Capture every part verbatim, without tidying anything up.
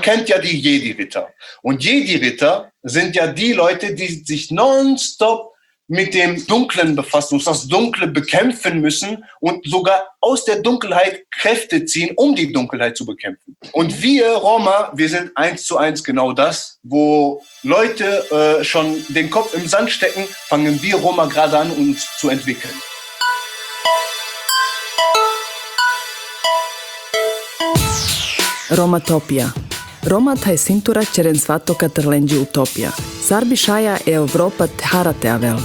kennt ja die Jedi-Ritter. Und Jedi-Ritter sind ja die Leute, die sich nonstop mit dem Dunklen befassen, uns das Dunkle bekämpfen müssen und sogar aus der Dunkelheit Kräfte ziehen, um die Dunkelheit zu bekämpfen. Und wir Roma, wir sind eins zu eins genau das, wo Leute äh, schon den Kopf im Sand stecken, fangen wir Roma gerade an, uns zu entwickeln. Romatopia. Roma taj cintura čeren svatoka trlenđi utopija. Sarbi šaja e Europa tharate avel.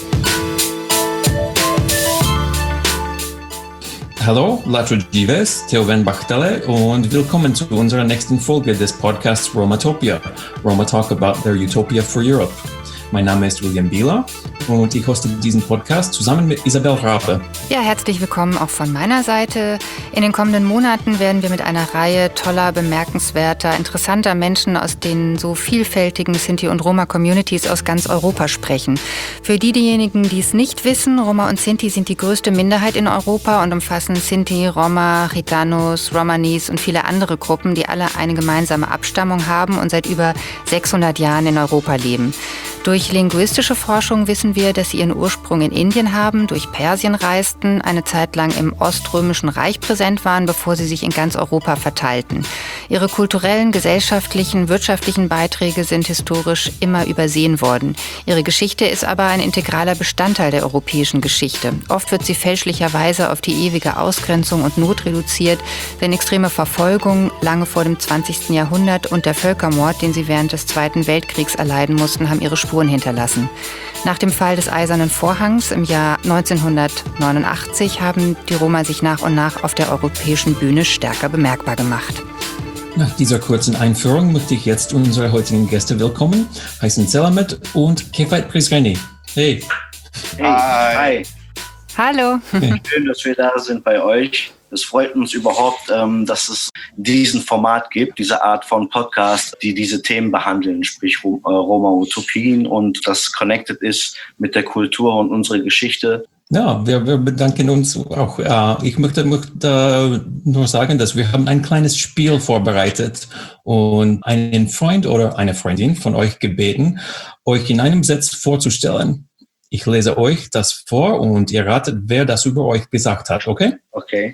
Hallo, Latro Gives, Theoven Bachtele und willkommen zu unserer nächsten Folge des Podcasts Romatopia. Roma talk about their utopia for Europe. Mein Name ist William Bieler und ich hoste diesen Podcast zusammen mit Isabel Rape. Ja, herzlich willkommen auch von meiner Seite. In den kommenden Monaten werden wir mit einer Reihe toller, bemerkenswerter, interessanter Menschen aus den so vielfältigen Sinti- und Roma-Communities aus ganz Europa sprechen. Für die, diejenigen, die es nicht wissen, Roma und Sinti sind die größte Minderheit in Europa und umfassen Sinti, Roma, Gitanos, Romanis und viele andere Gruppen, die alle eine gemeinsame Abstammung haben und seit über sechshundert Jahren in Europa leben. Durch linguistische Forschung wissen wir, dass sie ihren Ursprung in Indien haben, durch Persien reisten, eine Zeit lang im Oströmischen Reich präsent waren, bevor sie sich in ganz Europa verteilten. Ihre kulturellen, gesellschaftlichen, wirtschaftlichen Beiträge sind historisch immer übersehen worden. Ihre Geschichte ist aber ein integraler Bestandteil der europäischen Geschichte. Oft wird sie fälschlicherweise auf die ewige Ausgrenzung und Not reduziert, denn extreme Verfolgung lange vor dem zwanzigsten Jahrhundert und der Völkermord, den sie während des Zweiten Weltkriegs erleiden mussten, haben ihre Spuren hinterlassen. Nach dem Fall des Eisernen Vorhangs im Jahr neunzehnhundertneunundachtzig haben die Roma sich nach und nach auf der europäischen Bühne stärker bemerkbar gemacht. Nach dieser kurzen Einführung möchte ich jetzt unsere heutigen Gäste willkommen heißen, Selamet und Kefait Prizreni. Hey. Hey. Hi. Hallo. Hey. Schön, dass wir da sind bei euch. Es freut uns überhaupt, ähm, dass es diesen Format gibt, diese Art von Podcast, die diese Themen behandeln, sprich Rom- äh, Roma-Utopien und das connected ist mit der Kultur und unserer Geschichte. Ja, wir, wir bedanken uns auch. Ich möchte, möchte nur sagen, dass wir haben ein kleines Spiel vorbereitet und einen Freund oder eine Freundin von euch gebeten, euch in einem Satz vorzustellen. Ich lese euch das vor und ihr ratet, wer das über euch gesagt hat, okay? Okay.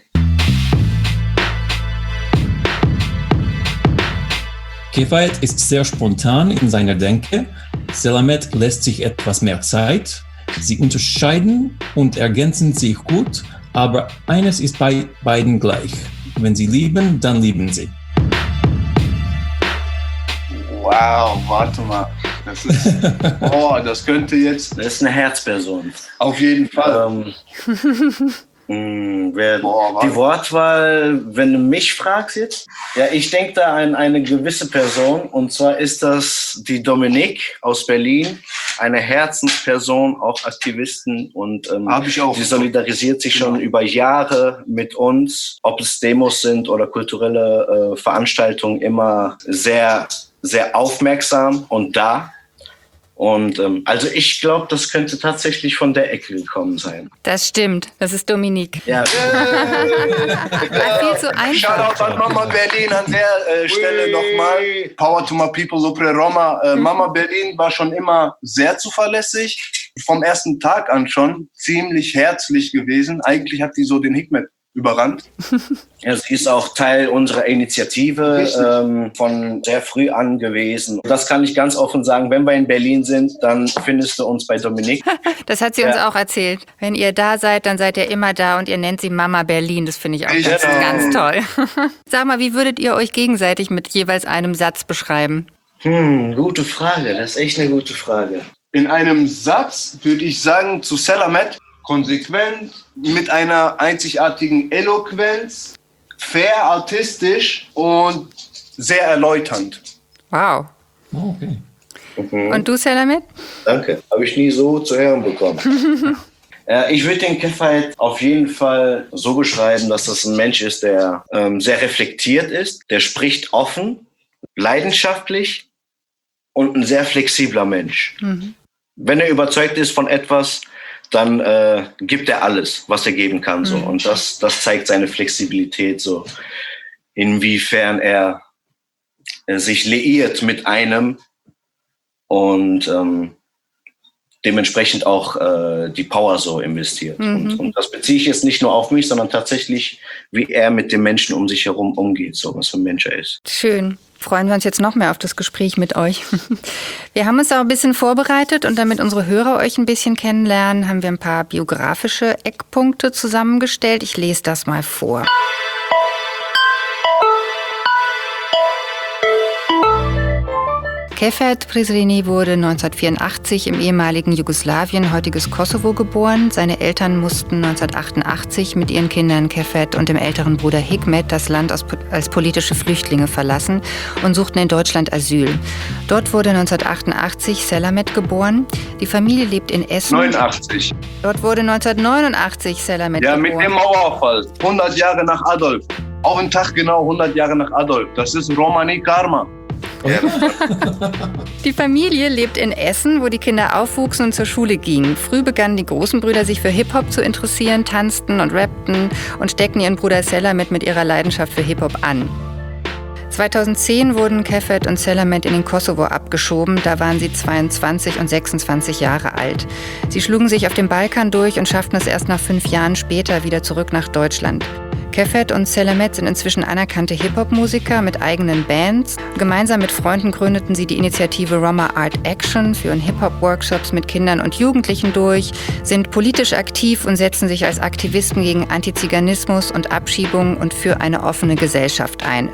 Kefait ist sehr spontan in seiner Denke. Selamet lässt sich etwas mehr Zeit. Sie unterscheiden und ergänzen sich gut, aber eines ist bei beiden gleich. Wenn sie lieben, dann lieben sie. Wow, warte mal. Das ist, oh, das könnte jetzt... Das ist eine Herzperson. Auf jeden Fall. Ähm, mh, wer, Boah, die Wortwahl, wenn du mich fragst jetzt, ja, ich denke da an eine gewisse Person und zwar ist das die Dominique aus Berlin, eine Herzensperson, auch Aktivistin und ähm, Hab ich auch. sie solidarisiert sich schon über Jahre mit uns, ob es Demos sind oder kulturelle äh, Veranstaltungen, immer sehr, sehr aufmerksam und da. Und ähm, also ich glaube, das könnte tatsächlich von der Ecke gekommen sein. Das stimmt, das ist Dominique. Ja. Viel zu einfach. Shoutout an Mama Berlin an der äh, Stelle nochmal. Power to my people, Sopre Roma. Äh, Mama Berlin war schon immer sehr zuverlässig. Vom ersten Tag an schon ziemlich herzlich gewesen. Eigentlich hat die so den Hikmet überrannt. Ja, sie ist auch Teil unserer Initiative ähm, von sehr früh an gewesen. Das kann ich ganz offen sagen. Wenn wir in Berlin sind, dann findest du uns bei Dominique. Das hat sie uns Ja. auch erzählt. Wenn ihr da seid, dann seid ihr immer da und ihr nennt sie Mama Berlin. Das finde ich auch Genau. ganz, ganz toll. Sag mal, wie würdet ihr euch gegenseitig mit jeweils einem Satz beschreiben? Hm, gute Frage. Das ist echt eine gute Frage. In einem Satz würde ich sagen zu Selamet: konsequent, mit einer einzigartigen Eloquenz, fair, artistisch und sehr erläuternd. Wow. Oh, okay. Mhm. Und du, Selamet? Danke. Habe ich nie so zu hören bekommen. äh, ich würde den Kefait auf jeden Fall so beschreiben, dass das ein Mensch ist, der ähm, sehr reflektiert ist, der spricht offen, leidenschaftlich und ein sehr flexibler Mensch. Mhm. Wenn er überzeugt ist von etwas, dann äh, gibt er alles, was er geben kann. So. Mhm. Und das, das zeigt seine Flexibilität, so inwiefern er äh, sich liiert mit einem und ähm, dementsprechend auch äh, die Power so investiert. Mhm. Und, und das beziehe ich jetzt nicht nur auf mich, sondern tatsächlich, wie er mit den Menschen um sich herum umgeht, so was für ein Mensch er ist. Schön. Freuen wir uns jetzt noch mehr auf das Gespräch mit euch. Wir haben uns auch ein bisschen vorbereitet und damit unsere Hörer euch ein bisschen kennenlernen, haben wir ein paar biografische Eckpunkte zusammengestellt. Ich lese das mal vor. Kefet Prizrini wurde neunzehnhundertvierundachtzig im ehemaligen Jugoslawien, heutiges Kosovo, geboren. Seine Eltern mussten neunzehnhundertachtundachtzig mit ihren Kindern Kefet und dem älteren Bruder Hikmet das Land als politische Flüchtlinge verlassen und suchten in Deutschland Asyl. Dort wurde neunzehnhundertachtundachtzig Selamet geboren. Die Familie lebt in Essen. neunundachtzig. Dort wurde neunzehnhundertneunundachtzig Selamet ja, geboren. Ja, mit dem Mauerfall. hundert Jahre nach Adolf. Auf den Tag genau hundert Jahre nach Adolf. Das ist Romani Karma. Ja. Die Familie lebt in Essen, wo die Kinder aufwuchsen und zur Schule gingen. Früh begannen die großen Brüder, sich für Hip-Hop zu interessieren, tanzten und rappten und steckten ihren Bruder Selamet mit ihrer Leidenschaft für Hip-Hop an. zweitausendzehn wurden Kefet und Selamet in den Kosovo abgeschoben. Da waren sie zweiundzwanzig und sechsundzwanzig Jahre alt. Sie schlugen sich auf dem Balkan durch und schafften es erst nach fünf Jahren später wieder zurück nach Deutschland. Kefet und Selamet sind inzwischen anerkannte Hip-Hop-Musiker mit eigenen Bands. Gemeinsam mit Freunden gründeten sie die Initiative Roma Art Action, führen Hip-Hop-Workshops mit Kindern und Jugendlichen durch, sind politisch aktiv und setzen sich als Aktivisten gegen Antiziganismus und Abschiebung und für eine offene Gesellschaft ein.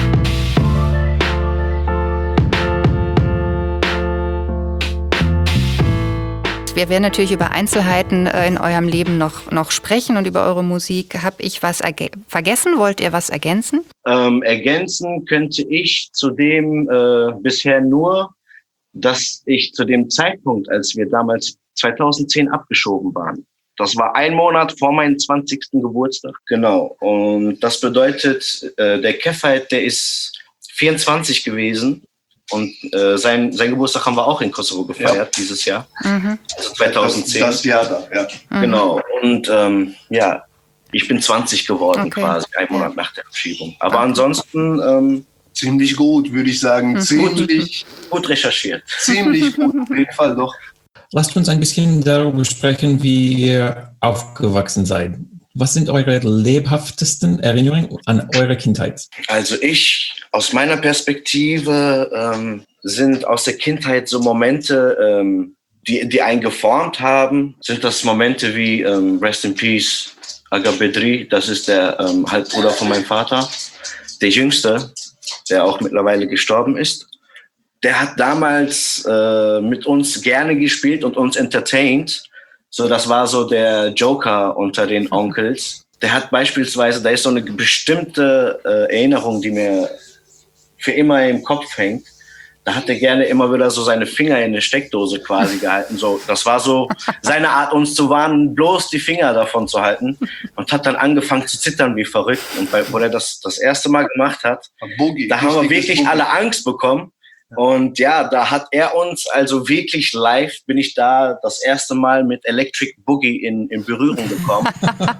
Wir werden natürlich über Einzelheiten in eurem Leben noch, noch sprechen und über eure Musik. Habe ich was erge- vergessen? Wollt ihr was ergänzen? Ähm, ergänzen könnte ich zudem äh, bisher nur, dass ich zu dem Zeitpunkt, als wir damals zweitausendzehn abgeschoben waren, das war ein Monat vor meinem zwanzigsten Geburtstag. Genau. Und das bedeutet, äh, der Kefet, der ist vierundzwanzig gewesen. Und äh, sein, sein Geburtstag haben wir auch in Kosovo gefeiert, ja. dieses Jahr. Mhm. Also zweitausendzehn. Das, das Jahr da, ja. Mhm. Genau. Und ähm, ja, ich bin zwanzig geworden, okay. quasi, ein Monat nach der Abschiebung. Aber okay. ansonsten ähm, ziemlich gut, würde ich sagen. Mhm. Ziemlich gut recherchiert. Ziemlich gut, auf jeden Fall doch. Lasst uns ein bisschen darüber sprechen, wie ihr aufgewachsen seid. Was sind eure lebhaftesten Erinnerungen an eure Kindheit? Also ich, aus meiner Perspektive, ähm, sind aus der Kindheit so Momente, ähm, die, die einen geformt haben, sind das Momente wie ähm, Rest in Peace, Aga Bedri, das ist der ähm, Halbbruder von meinem Vater, der Jüngste, der auch mittlerweile gestorben ist. Der hat damals äh, mit uns gerne gespielt und uns entertained. So, das war so der Joker unter den Onkels. Der hat beispielsweise, da ist so eine bestimmte äh, Erinnerung, die mir für immer im Kopf hängt. Da hat er gerne immer wieder so seine Finger in eine Steckdose quasi gehalten. So, das war so seine Art, uns zu warnen, bloß die Finger davon zu halten. Und hat dann angefangen zu zittern wie verrückt. Und bei, wo er das das erste Mal gemacht hat, Boogie, da haben wir wirklich Boogie. alle Angst bekommen. Und ja, da hat er uns also wirklich live, bin ich da das erste Mal mit Electric Boogie in, in Berührung gekommen.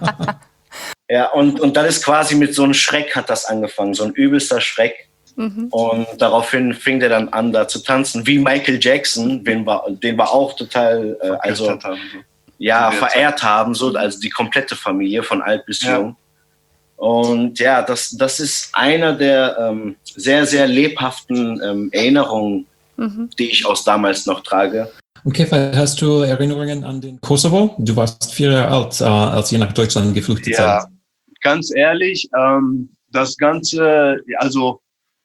Ja, und, und dann ist quasi mit so einem Schreck hat das angefangen, so ein übelster Schreck. Mhm. Und daraufhin fing der dann an, da zu tanzen, wie Michael Jackson, den wir, den wir auch total äh, also haben, so. ja, verehrt haben, so, also die komplette Familie von alt bis ja. jung. Und ja, das, das ist einer der ähm, sehr, sehr lebhaften ähm, Erinnerungen, mhm. die ich aus damals noch trage. Und Kefet, hast du Erinnerungen an den Kosovo? Du warst vier Jahre alt, äh, als ihr nach Deutschland geflüchtet seid. Ja, ganz ehrlich, ähm, das Ganze, also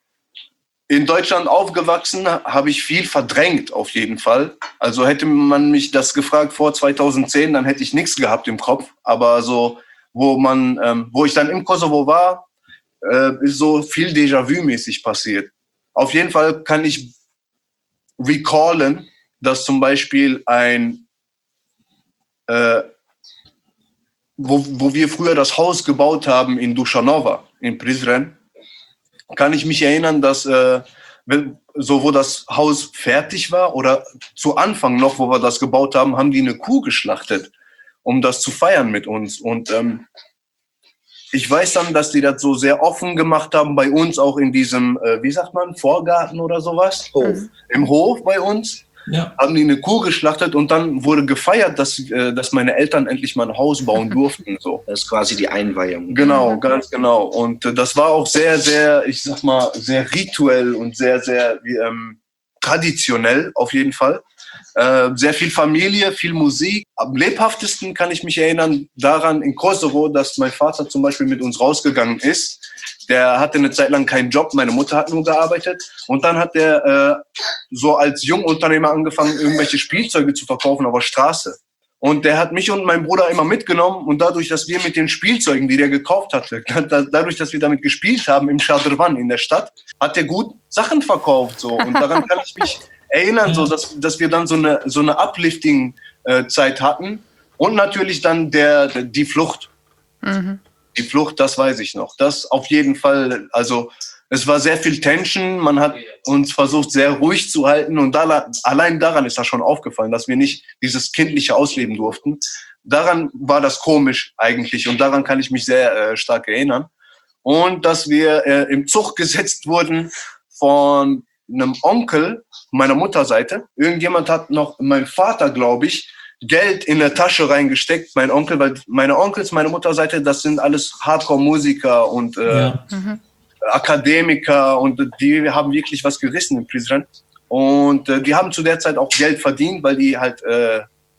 in Deutschland aufgewachsen, habe ich viel verdrängt auf jeden Fall. Also hätte man mich das gefragt vor zweitausendzehn, dann hätte ich nichts gehabt im Kopf. Aber so wo man, ähm, wo ich dann im Kosovo war, äh, ist so viel Déjà-vu-mäßig passiert. Auf jeden Fall kann ich recallen, dass zum Beispiel ein, äh, wo, wo wir früher das Haus gebaut haben in Dušanova, in Prizren, kann ich mich erinnern, dass äh, so wo das Haus fertig war oder zu Anfang noch, wo wir das gebaut haben, haben die eine Kuh geschlachtet, um das zu feiern mit uns. Und ähm, ich weiß dann, dass die das so sehr offen gemacht haben bei uns, auch in diesem, äh, wie sagt man, Vorgarten oder sowas. Hof. Im Hof bei uns. Ja. Haben die eine Kuh geschlachtet und dann wurde gefeiert, dass, äh, dass meine Eltern endlich mal ein Haus bauen durften. So. Das ist quasi die Einweihung. Genau, ganz genau. Und äh, das war auch sehr, sehr, ich sag mal, sehr rituell und sehr, sehr wie, ähm, traditionell auf jeden Fall. Äh, sehr viel Familie, viel Musik. Am lebhaftesten kann ich mich erinnern daran in Kosovo, dass mein Vater zum Beispiel mit uns rausgegangen ist. Der hatte eine Zeit lang keinen Job, meine Mutter hat nur gearbeitet. Und dann hat er äh, so als Jungunternehmer angefangen, irgendwelche Spielzeuge zu verkaufen auf der Straße. Und der hat mich und meinen Bruder immer mitgenommen. Und dadurch, dass wir mit den Spielzeugen, die der gekauft hatte, dadurch, dass wir damit gespielt haben im Shadrvan in der Stadt, hat er gut Sachen verkauft. So. Und daran kann ich mich erinnern, so, dass, dass wir dann so eine, so eine Uplifting-Zeit hatten. Und natürlich dann der, die Flucht. Mhm. Die Flucht, das weiß ich noch. Das auf jeden Fall, also es war sehr viel Tension. Man hat uns versucht, sehr ruhig zu halten. Und da, allein daran ist das schon aufgefallen, dass wir nicht dieses Kindliche ausleben durften. Daran war das komisch eigentlich. Und daran kann ich mich sehr äh, stark erinnern. Und dass wir äh, im Zug gesetzt wurden von einem Onkel meiner Mutterseite. Irgendjemand hat noch, mein Vater, glaube ich, Geld in der Tasche reingesteckt, mein Onkel, weil meine Onkels, meine Mutterseite, das sind alles Hardcore-Musiker und äh, ja. mhm. Akademiker und die haben wirklich was gerissen in Prizren. Und äh, die haben zu der Zeit auch Geld verdient, weil die halt äh,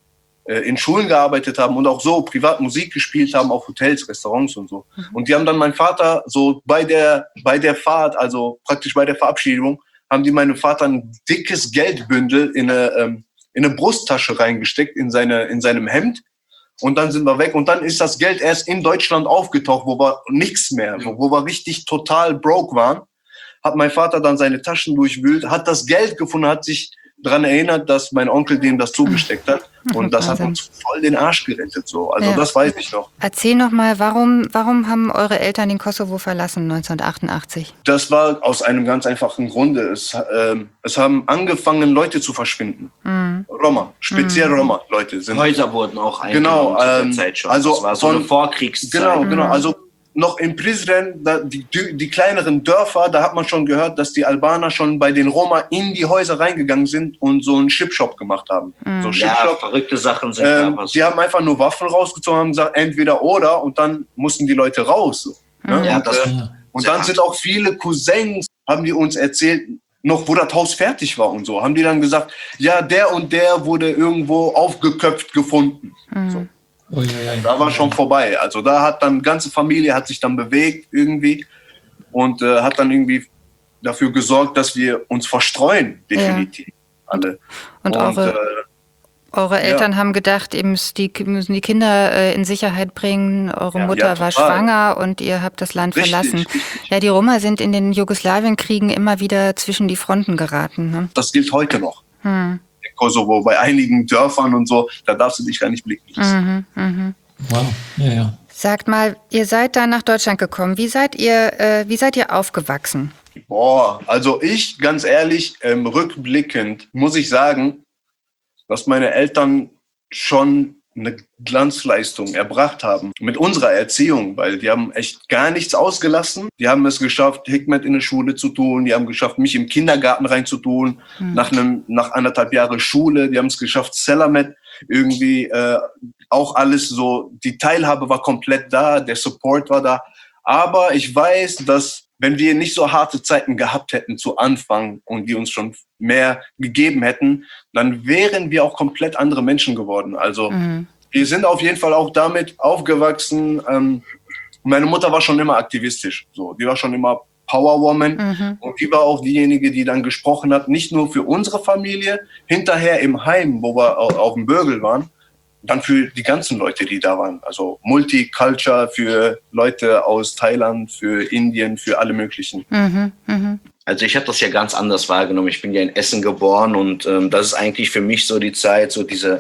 in Schulen gearbeitet haben und auch so privat Musik gespielt haben, auf Hotels, Restaurants und so. Mhm. Und die haben dann meinen Vater so bei der, bei der Fahrt, also praktisch bei der Verabschiedung, haben die meinem Vater ein dickes Geldbündel in eine, ähm, in eine Brusttasche reingesteckt, in seine, in seinem Hemd. Und dann sind wir weg. Und dann ist das Geld erst in Deutschland aufgetaucht, wo wir nichts mehr, wo, wo wir richtig total broke waren. Hat mein Vater dann seine Taschen durchwühlt, hat das Geld gefunden, hat sich daran erinnert, dass mein Onkel dem das zugesteckt hat. Und das hat uns voll den Arsch gerettet. So. Also ja. Das weiß ich noch. Erzähl noch mal, warum, warum haben eure Eltern den Kosovo verlassen neunzehnhundertachtundachtzig? Das war aus einem ganz einfachen Grunde. Es, äh, es haben angefangen, Leute zu verschwinden. Mhm. Roma, speziell mhm. Roma-Leute. Sind Häuser wurden auch eingenommen genau, zu der ähm, Zeit schon. Also das war so von, eine Vorkriegszeit. Genau, genau. Also noch in Prizren, da, die, die kleineren Dörfer, da hat man schon gehört, dass die Albaner schon bei den Roma in die Häuser reingegangen sind und so einen Chipshop gemacht haben. Mhm. So ja, verrückte Sachen sind ähm, da. Die haben einfach nur Waffen rausgezogen und haben gesagt, entweder oder, und dann mussten die Leute raus. So, mhm. ne? Ja, und das äh, und dann sind auch viele Cousins, haben die uns erzählt, noch wo das Haus fertig war und so, haben die dann gesagt, ja, der und der wurde irgendwo aufgeköpft gefunden. Mhm. So. Oh, ja, ja, ja. Da war schon vorbei. Also da hat dann, die ganze Familie hat sich dann bewegt irgendwie und äh, hat dann irgendwie dafür gesorgt, dass wir uns verstreuen, definitiv, ja. alle. Und, und eure, äh, eure Eltern ja. haben gedacht, ihr müsst die, müssen die Kinder äh, in Sicherheit bringen. Eure ja, Mutter ja, war schwanger und ihr habt das Land richtig, verlassen. Richtig. Ja, die Roma sind in den Jugoslawienkriegen immer wieder zwischen die Fronten geraten. Ne? Das gilt heute noch. Hm. Kosovo, bei einigen Dörfern und so, da darfst du dich gar nicht blicken lassen. Mhm, mh. Wow, ja, ja. Sagt mal, ihr seid da nach Deutschland gekommen. Wie seid ihr, äh, wie seid ihr aufgewachsen? Boah, also ich, ganz ehrlich, ähm, rückblickend muss ich sagen, dass meine Eltern schon eine Glanzleistung erbracht haben mit unserer Erziehung, weil die haben echt gar nichts ausgelassen. Die haben es geschafft, Hikmet in der Schule zu tun. Die haben geschafft, mich im Kindergarten reinzutun, mhm. nach einem, nach anderthalb Jahre Schule. Die haben es geschafft, Selamet irgendwie, äh, auch alles so, die Teilhabe war komplett da, der Support war da. Aber ich weiß, dass wenn wir nicht so harte Zeiten gehabt hätten zu Anfang und die uns schon mehr gegeben hätten, dann wären wir auch komplett andere Menschen geworden. Also mhm. wir sind auf jeden Fall auch damit aufgewachsen. Ähm, meine Mutter war schon immer aktivistisch. So, die war schon immer Powerwoman mhm. und die war auch diejenige, die dann gesprochen hat, nicht nur für unsere Familie, hinterher im Heim, wo wir auf dem Bürgel waren, dann für die ganzen Leute, die da waren. Also Multiculture für Leute aus Thailand, für Indien, für alle möglichen. Mhm, mh. Also ich habe das ja ganz anders wahrgenommen. Ich bin ja in Essen geboren und ähm, das ist eigentlich für mich so die Zeit, so diese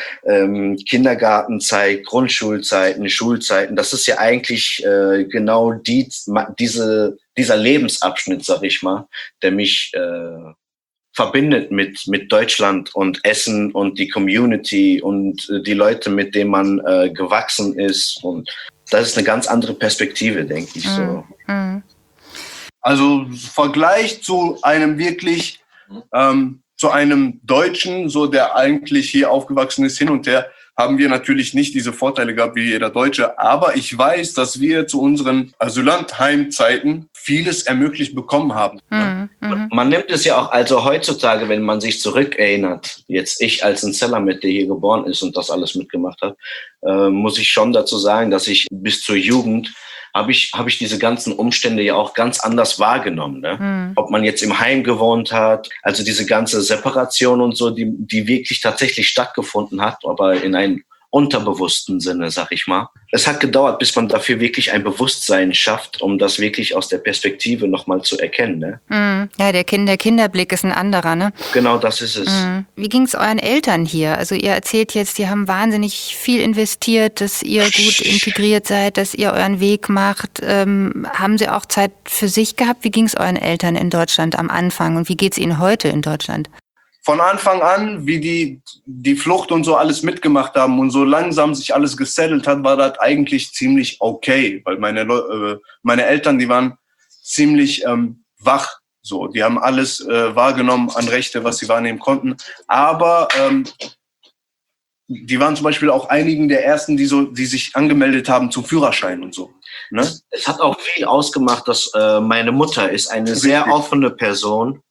ähm, Kindergartenzeit, Grundschulzeiten, Schulzeiten. Das ist ja eigentlich äh, genau die, diese, dieser Lebensabschnitt, sag ich mal, der mich äh, verbindet mit mit Deutschland und Essen und die Community und äh, die Leute, mit denen man äh, gewachsen ist. Und das ist eine ganz andere Perspektive, denke ich. So. Mhm. Also Vergleich zu einem wirklich, ähm, zu einem Deutschen, so der eigentlich hier aufgewachsen ist, hin und her, haben wir natürlich nicht diese Vorteile gehabt wie jeder Deutsche. Aber ich weiß, dass wir zu unseren Asylantheimzeiten vieles ermöglicht bekommen haben. Mhm. Mhm. Man nimmt es ja auch, also heutzutage, wenn man sich zurückerinnert, jetzt ich als ein Zelamet, der hier geboren ist und das alles mitgemacht hat, äh, muss ich schon dazu sagen, dass ich bis zur Jugend habe ich, habe ich diese ganzen Umstände ja auch ganz anders wahrgenommen. Ne? Mhm. Ob man jetzt im Heim gewohnt hat, also diese ganze Separation und so, die, die wirklich tatsächlich stattgefunden hat, aber in einem unterbewussten Sinne, sag ich mal. Es hat gedauert, bis man dafür wirklich ein Bewusstsein schafft, um das wirklich aus der Perspektive nochmal zu erkennen. Ne? Mhm. Ja, der, kind, der Kinderblick ist ein anderer, ne? Genau, das ist es. Mhm. Wie ging es euren Eltern hier? Also ihr erzählt jetzt, die haben wahnsinnig viel investiert, dass ihr gut integriert seid, dass ihr euren Weg macht. Ähm, haben sie auch Zeit für sich gehabt? Wie ging es euren Eltern in Deutschland am Anfang und wie geht es ihnen heute in Deutschland? Von Anfang an, wie die die Flucht und so alles mitgemacht haben und so langsam sich alles gesettelt hat, war das eigentlich ziemlich okay, weil meine äh, meine Eltern, die waren ziemlich ähm, wach, so, die haben alles äh, wahrgenommen an Rechte, was sie wahrnehmen konnten, aber ähm, die waren zum Beispiel auch einigen der ersten, die so, die sich angemeldet haben zum Führerschein und so. Ne? Es hat auch viel ausgemacht, dass äh, meine Mutter ist eine Richtig. sehr offene Person.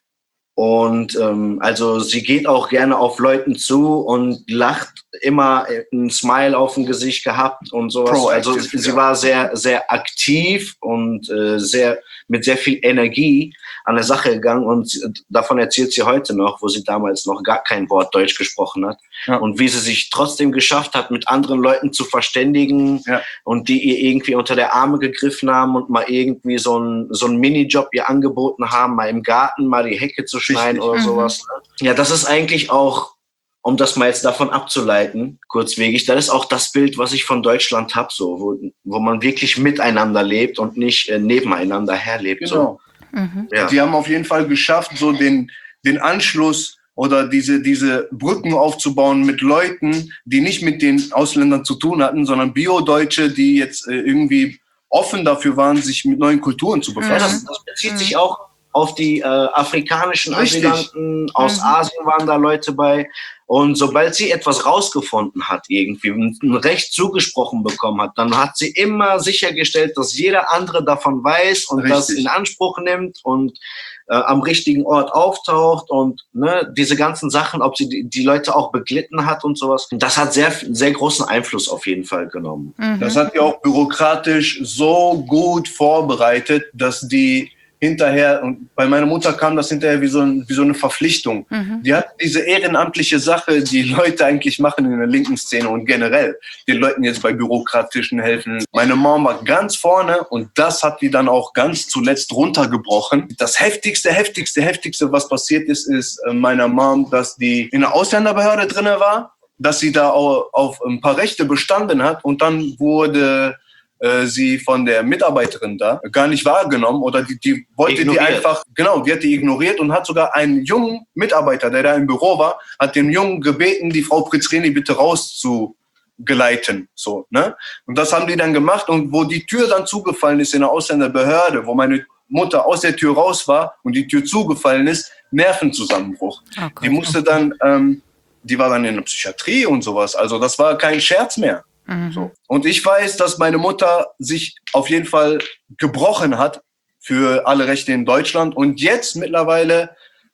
Und ähm, also sie geht auch gerne auf Leuten zu und lacht, immer ein Smile auf dem Gesicht gehabt und sowas. Proactive, also sie ja. war sehr, sehr aktiv und äh, sehr mit sehr viel Energie an der Sache gegangen und davon erzählt sie heute noch, wo sie damals noch gar kein Wort Deutsch gesprochen hat. Ja. Und wie sie sich trotzdem geschafft hat, mit anderen Leuten zu verständigen, ja. Und die ihr irgendwie unter der Arme gegriffen haben und mal irgendwie so ein so ein Minijob ihr angeboten haben, mal im Garten mal die Hecke zu schneiden. Richtig. Oder mhm. sowas. Ja, das ist eigentlich auch, um das mal jetzt davon abzuleiten, kurzwegig, das ist auch das Bild, was ich von Deutschland habe, so, wo, wo man wirklich miteinander lebt und nicht äh, nebeneinander herlebt. Genau. So. Mhm. Ja. Die haben auf jeden Fall geschafft, so den, den Anschluss oder diese, diese Brücken aufzubauen mit Leuten, die nicht mit den Ausländern zu tun hatten, sondern Bio-Deutsche, die jetzt äh, irgendwie offen dafür waren, sich mit neuen Kulturen zu befassen. Ja, das, das bezieht mhm. sich auch auf die äh, afrikanischen Asylanten, aus mhm. Asien waren da Leute bei. Und sobald sie etwas rausgefunden hat, irgendwie ein Recht zugesprochen bekommen hat, dann hat sie immer sichergestellt, dass jeder andere davon weiß und Richtig. Das in Anspruch nimmt und äh, am richtigen Ort auftaucht und ne, diese ganzen Sachen, ob sie die, die Leute auch beglitten hat und sowas. Das hat sehr, sehr großen Einfluss auf jeden Fall genommen. Mhm. Das hat ja auch bürokratisch so gut vorbereitet, dass die hinterher, und bei meiner Mutter kam das hinterher wie so, ein, wie so eine Verpflichtung. Mhm. Die hat diese ehrenamtliche Sache, die Leute eigentlich machen in der linken Szene und generell den Leuten jetzt bei bürokratischen helfen. Meine Mom war ganz vorne und das hat die dann auch ganz zuletzt runtergebrochen. Das heftigste, heftigste, heftigste, was passiert ist, ist meiner Mom, dass die in der Ausländerbehörde drinne war, dass sie da auch auf ein paar Rechte bestanden hat und dann wurde sie von der Mitarbeiterin da gar nicht wahrgenommen oder die, die wollte ignoriert. Die einfach, genau, die hat die ignoriert und hat sogar einen jungen Mitarbeiter, der da im Büro war, hat den Jungen gebeten, die Frau Pritzreni bitte rauszugeleiten, so, ne? Und das haben die dann gemacht und wo die Tür dann zugefallen ist in der Ausländerbehörde, wo meine Mutter aus der Tür raus war und die Tür zugefallen ist, Nervenzusammenbruch. Oh Gott, die musste dann, ähm, die war dann in der Psychiatrie und sowas, also das war kein Scherz mehr. So. Und ich weiß, dass meine Mutter sich auf jeden Fall gebrochen hat für alle Rechte in Deutschland. Und jetzt mittlerweile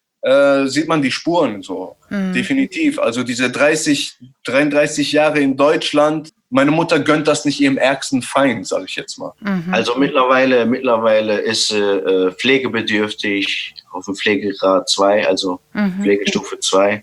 äh, sieht man die Spuren so. Mhm. Definitiv. Also diese dreißig, dreiunddreißig Jahre in Deutschland. Meine Mutter gönnt das nicht ihrem ärgsten Feind, sage ich jetzt mal. Mhm. Also mittlerweile, mittlerweile ist sie äh, pflegebedürftig auf dem Pflegegrad zwei, also mhm. Pflegestufe zwei.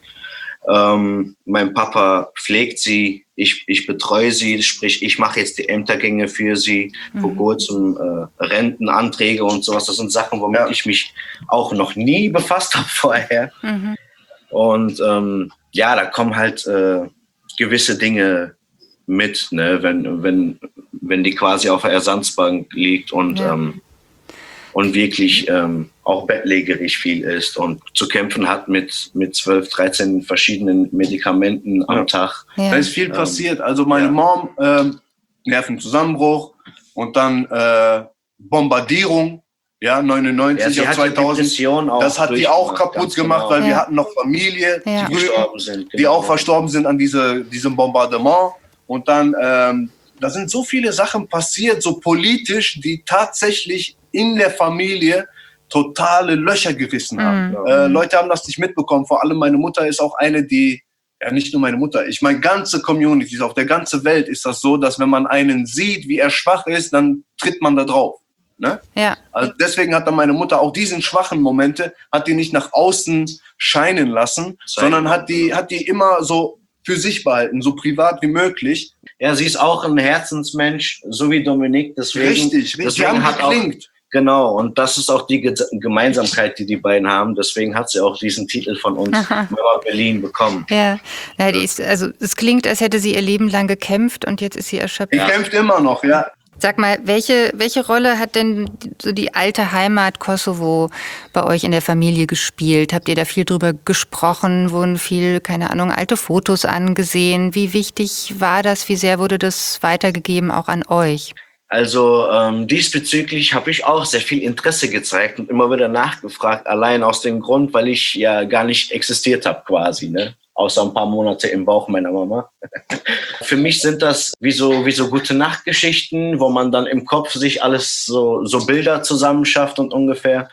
Ähm, mein Papa pflegt sie, ich, ich betreue sie, sprich, ich mache jetzt die Ämtergänge für sie, mhm. vor kurzem äh, Rentenanträge und sowas. Das sind Sachen, womit ja. ich mich auch noch nie befasst habe vorher. Mhm. Und ähm, ja, da kommen halt äh, gewisse Dinge mit, ne, wenn, wenn, wenn die quasi auf der Ersatzbank liegt und ja. ähm, und wirklich ähm, auch bettlägerig viel ist und zu kämpfen hat mit mit zwölf, dreizehn verschiedenen Medikamenten am ja. Tag. Ja. Da ist viel ähm, passiert. Also meine ja. Mom ähm, Nervenzusammenbruch und dann äh, Bombardierung, ja, neunundneunzig, Ja, ja, zweitausend. Auch das hat die auch kaputt gemacht, genau. weil ja. wir hatten noch Familie, ja. die, gestorben sind, genau. die auch verstorben sind an diese, diesem Bombardement. Und dann, ähm, da sind so viele Sachen passiert, so politisch, die tatsächlich in der Familie totale Löcher gerissen haben. Mhm. Äh, Leute haben das nicht mitbekommen. Vor allem meine Mutter ist auch eine, die, ja nicht nur meine Mutter, ich meine ganze Communities, auf der ganzen Welt ist das so, dass wenn man einen sieht, wie er schwach ist, dann tritt man da drauf. Ne? Ja. Also deswegen hat dann meine Mutter auch diesen schwachen Momente, hat die nicht nach außen scheinen lassen, Sein sondern hat die, hat die immer so für sich behalten, so privat wie möglich. Ja, sie ist auch ein Herzensmensch, so wie Dominik. Deswegen, richtig, richtig. Deswegen hat auch, genau, und das ist auch die Gemeinsamkeit, die die beiden haben. Deswegen hat sie auch diesen Titel von uns, Mama Berlin, bekommen. Ja, ja die ist, also es klingt, als hätte sie ihr Leben lang gekämpft und jetzt ist sie erschöpft. Die ja. kämpft immer noch, ja. Sag mal, welche, welche Rolle hat denn so die alte Heimat Kosovo bei euch in der Familie gespielt? Habt ihr da viel drüber gesprochen? Wurden viel, keine Ahnung, alte Fotos angesehen? Wie wichtig war das? Wie sehr wurde das weitergegeben auch an euch? Also ähm, diesbezüglich habe ich auch sehr viel Interesse gezeigt und immer wieder nachgefragt, allein aus dem Grund, weil ich ja gar nicht existiert habe quasi, ne? Außer ein paar Monate im Bauch meiner Mama. Für mich sind das wie so, wie so Gute-Nacht-Geschichten, wo man dann im Kopf sich alles so, so Bilder zusammenschafft und ungefähr.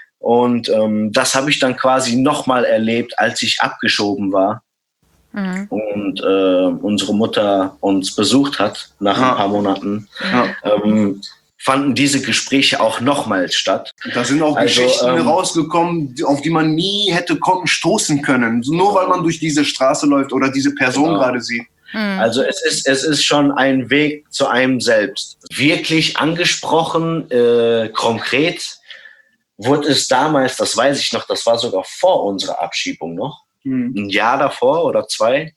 Und ähm, das habe ich dann quasi nochmal erlebt, als ich abgeschoben war. Mhm. Und äh, unsere Mutter uns besucht hat nach ja. ein paar Monaten. Ja. Ähm, fanden diese Gespräche auch nochmals statt. Da sind auch also, Geschichten ähm, rausgekommen, auf die man nie hätte kommen stoßen können. Nur weil man durch diese Straße läuft oder diese Person genau. gerade sieht. Also es ist, es ist schon ein Weg zu einem selbst. Wirklich angesprochen, äh, konkret wurde es damals, das weiß ich noch, das war sogar vor unserer Abschiebung noch, hm. ein Jahr davor oder zwei.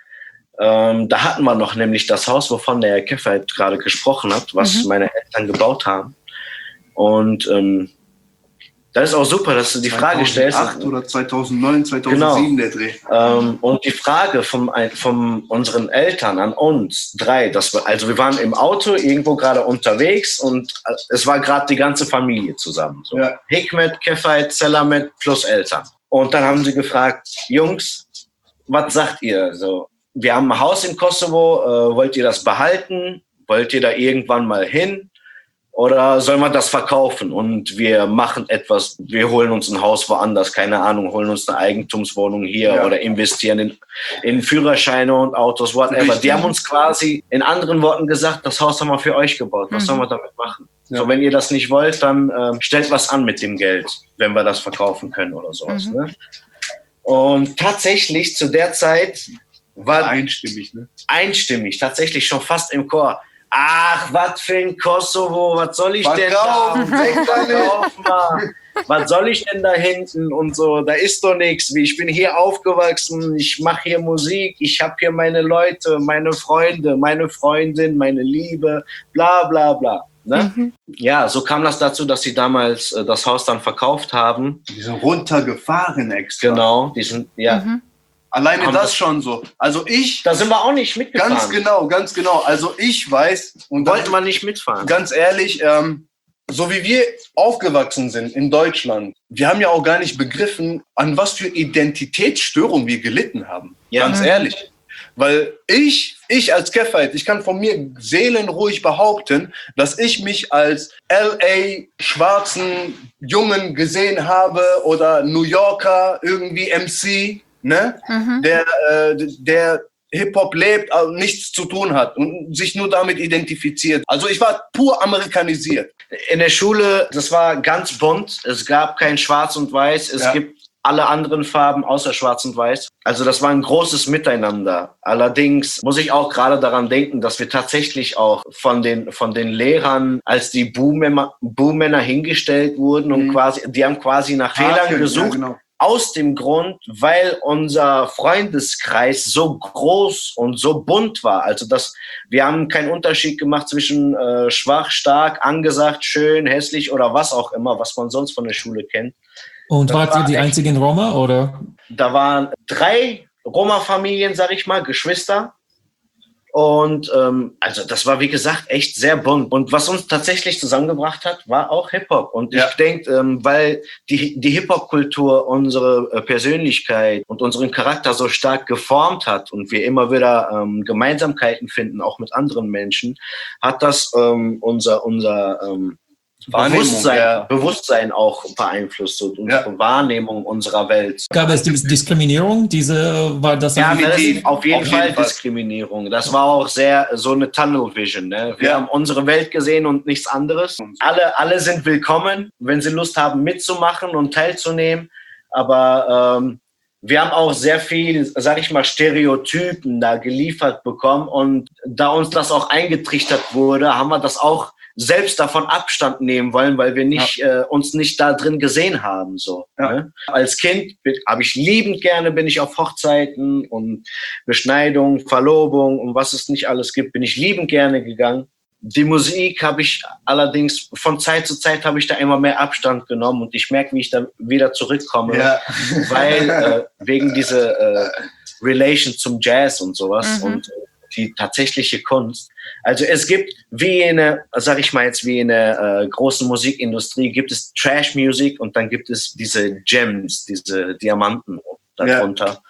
Ähm, da hatten wir noch nämlich das Haus, wovon der Herr Keffer gerade gesprochen hat, was mhm. meine Eltern gebaut haben. Und ähm, das ist auch super, dass du die Frage stellst. zweitausendacht oder zweitausendneun, zweitausendsieben genau. der Dreh. Ähm, und die Frage von, von unseren Eltern an uns drei, dass wir, also wir waren im Auto irgendwo gerade unterwegs und es war gerade die ganze Familie zusammen. So. Ja. Hikmet, Keffer, Selamet plus Eltern. Und dann haben sie gefragt, Jungs, was sagt ihr? So, wir haben ein Haus in Kosovo, äh, wollt ihr das behalten? Wollt ihr da irgendwann mal hin? Oder soll man das verkaufen und wir machen etwas, wir holen uns ein Haus woanders, keine Ahnung, holen uns eine Eigentumswohnung hier ja. oder investieren in, in Führerscheine und Autos, whatever. Richtig. Die haben uns quasi in anderen Worten gesagt, das Haus haben wir für euch gebaut, was mhm. sollen wir damit machen? Ja. So, wenn ihr das nicht wollt, dann äh, stellt was an mit dem Geld, wenn wir das verkaufen können oder sowas. Mhm. Ne? Und tatsächlich zu der Zeit war einstimmig, ne? Einstimmig, tatsächlich schon fast im Chor. Ach, was für ein Kosovo, was soll ich denn da? Was soll ich denn da hinten und so? Da ist doch nichts. Ich bin hier aufgewachsen, ich mache hier Musik, ich habe hier meine Leute, meine Freunde, meine Freundin, meine Liebe, bla bla bla. Ne? Mhm. Ja, so kam das dazu, dass sie damals äh, das Haus dann verkauft haben. Die sind runtergefahren extra. Genau, die sind, ja. Mhm. Alleine das, das schon so. Also ich... Da sind wir auch nicht mitgefahren. Ganz genau, ganz genau. Also ich weiß... Und wollte man nicht mitfahren. Ganz ehrlich, ähm, so wie wir aufgewachsen sind in Deutschland, wir haben ja auch gar nicht begriffen, an was für Identitätsstörung wir gelitten haben. Ja. Ganz ehrlich. Weil ich, ich als Keffer, ich kann von mir seelenruhig behaupten, dass ich mich als L A-schwarzen Jungen gesehen habe oder New Yorker, irgendwie M C... Ne? Mhm. Der, äh, der Hip-Hop lebt, also nichts zu tun hat und sich nur damit identifiziert. Also ich war pur amerikanisiert. In der Schule, das war ganz bunt. Es gab kein Schwarz und Weiß. Es ja. gibt alle anderen Farben außer Schwarz und Weiß. Also das war ein großes Miteinander. Allerdings muss ich auch gerade daran denken, dass wir tatsächlich auch von den, von den Lehrern als die Buhmänner, Buhmänner hingestellt wurden und mhm. quasi, die haben quasi nach Fehlern ah, gesucht. Ja, genau. Aus dem Grund, weil unser Freundeskreis so groß und so bunt war. Also das, wir haben keinen Unterschied gemacht zwischen äh, schwach, stark, angesagt, schön, hässlich oder was auch immer, was man sonst von der Schule kennt. Und das wart war ihr die echt, einzigen Roma, oder? Da waren drei Roma-Familien, sag ich mal, Geschwister. Und ähm, also das war, wie gesagt, echt sehr bunt. Und was uns tatsächlich zusammengebracht hat, war auch Hip-Hop. Und ja. ich denke, ähm, weil die, die Hip-Hop-Kultur unsere äh, Persönlichkeit und unseren Charakter so stark geformt hat und wir immer wieder ähm, Gemeinsamkeiten finden, auch mit anderen Menschen, hat das ähm, unser, unser ähm, Bewusstsein, ja. Bewusstsein auch beeinflusst und unsere ja. Wahrnehmung unserer Welt. Gab es die Diskriminierung? Diese war das? Ja, das ist auf jeden auf Fall jeden Diskriminierung. Das war auch sehr so eine Tunnel Vision. Ne? Wir ja. haben unsere Welt gesehen und nichts anderes. Alle, alle sind willkommen, wenn sie Lust haben mitzumachen und teilzunehmen. Aber ähm, wir haben auch sehr viel, sag ich mal, Stereotypen da geliefert bekommen. Und da uns das auch eingetrichtert wurde, haben wir das auch selbst davon Abstand nehmen wollen, weil wir nicht ja. äh, uns nicht da drin gesehen haben. So, ja. ne? Als Kind habe ich liebend gerne, bin ich auf Hochzeiten und Beschneidung, Verlobung und was es nicht alles gibt, bin ich liebend gerne gegangen. Die Musik habe ich allerdings, von Zeit zu Zeit habe ich da immer mehr Abstand genommen und ich merke, wie ich da wieder zurückkomme, ja. weil äh, wegen dieser äh, Relation zum Jazz und sowas mhm. und die tatsächliche Kunst. Also es gibt, wie in einer, sag ich mal jetzt, wie in einer äh, großen Musikindustrie, gibt es Trash-Musik und dann gibt es diese Gems, diese Diamanten darunter. Ja.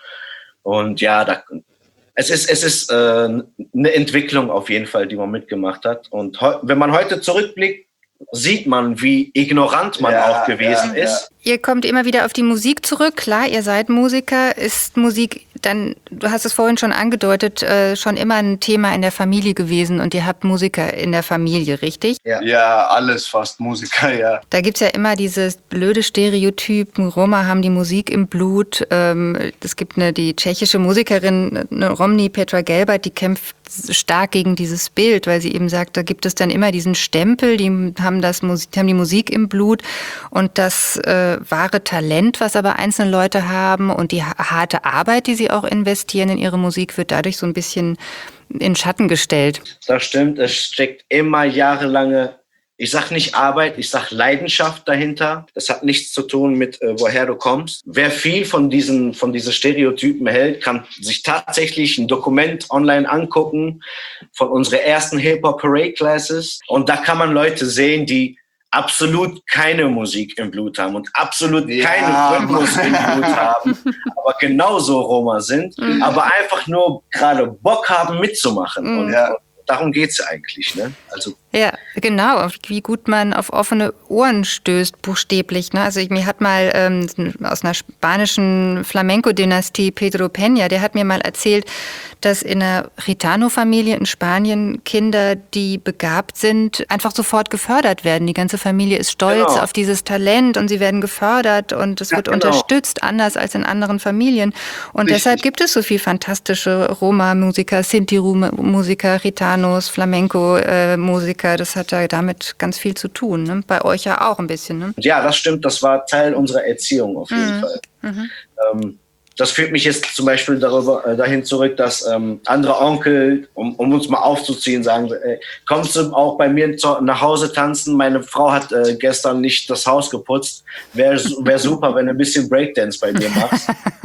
Und ja, da, es ist, es ist äh, eine Entwicklung auf jeden Fall, die man mitgemacht hat. Und heu- wenn man heute zurückblickt, sieht man, wie ignorant man ja, auch gewesen ja, ist. Ihr kommt immer wieder auf die Musik zurück. Klar, ihr seid Musiker. Ist Musik dann, du hast es vorhin schon angedeutet, äh, schon immer ein Thema in der Familie gewesen und ihr habt Musiker in der Familie, richtig? Ja, ja alles fast Musiker, ja. Da gibt's ja immer dieses blöde Stereotyp, Roma haben die Musik im Blut. Ähm, es gibt eine, die tschechische Musikerin, eine Romney Petra Gelbert, die kämpft stark gegen dieses Bild, weil sie eben sagt, da gibt es dann immer diesen Stempel, die haben das haben die Musik im Blut und das äh, wahre Talent, was aber einzelne Leute haben und die harte Arbeit, die sie auch investieren in ihre Musik, wird dadurch so ein bisschen in Schatten gestellt. Das stimmt, es steckt immer jahrelange, ich sag nicht Arbeit, ich sag Leidenschaft dahinter. Das hat nichts zu tun mit, äh, woher du kommst. Wer viel von diesen, von diesen Stereotypen hält, kann sich tatsächlich ein Dokument online angucken von unseren ersten Hip-Hop-Parade-Classes. Und da kann man Leute sehen, die absolut keine Musik im Blut haben und absolut ja. keinen Rhythmus im Blut haben, aber genauso Roma sind, mhm. aber einfach nur gerade Bock haben mitzumachen. Mhm. Und, ja. und darum geht's eigentlich, ne? Also ja, genau. Wie gut man auf offene Ohren stößt, buchstäblich. Ne? Also ich, mir hat mal ähm, aus einer spanischen Flamenco-Dynastie Pedro Peña, der hat mir mal erzählt, dass in einer Gitano-Familie in Spanien Kinder, die begabt sind, einfach sofort gefördert werden. Die ganze Familie ist stolz genau. auf dieses Talent und sie werden gefördert und es ja, wird genau. unterstützt, anders als in anderen Familien. Und Richtig. Deshalb gibt es so viel fantastische Roma-Musiker, Sinti-Musiker, Gitanos, Flamenco-Musiker. Das hat ja damit ganz viel zu tun. Ne? Bei euch ja auch ein bisschen. Ne? Ja, das stimmt. Das war Teil unserer Erziehung auf jeden mhm. Fall. Mhm. Ähm, das führt mich jetzt zum Beispiel darüber, äh, dahin zurück, dass ähm, andere Onkel, um, um uns mal aufzuziehen, sagen, äh, kommst du auch bei mir zu, nach Hause tanzen? Meine Frau hat äh, gestern nicht das Haus geputzt. Wäre wär super, wenn du ein bisschen Breakdance bei mir machst.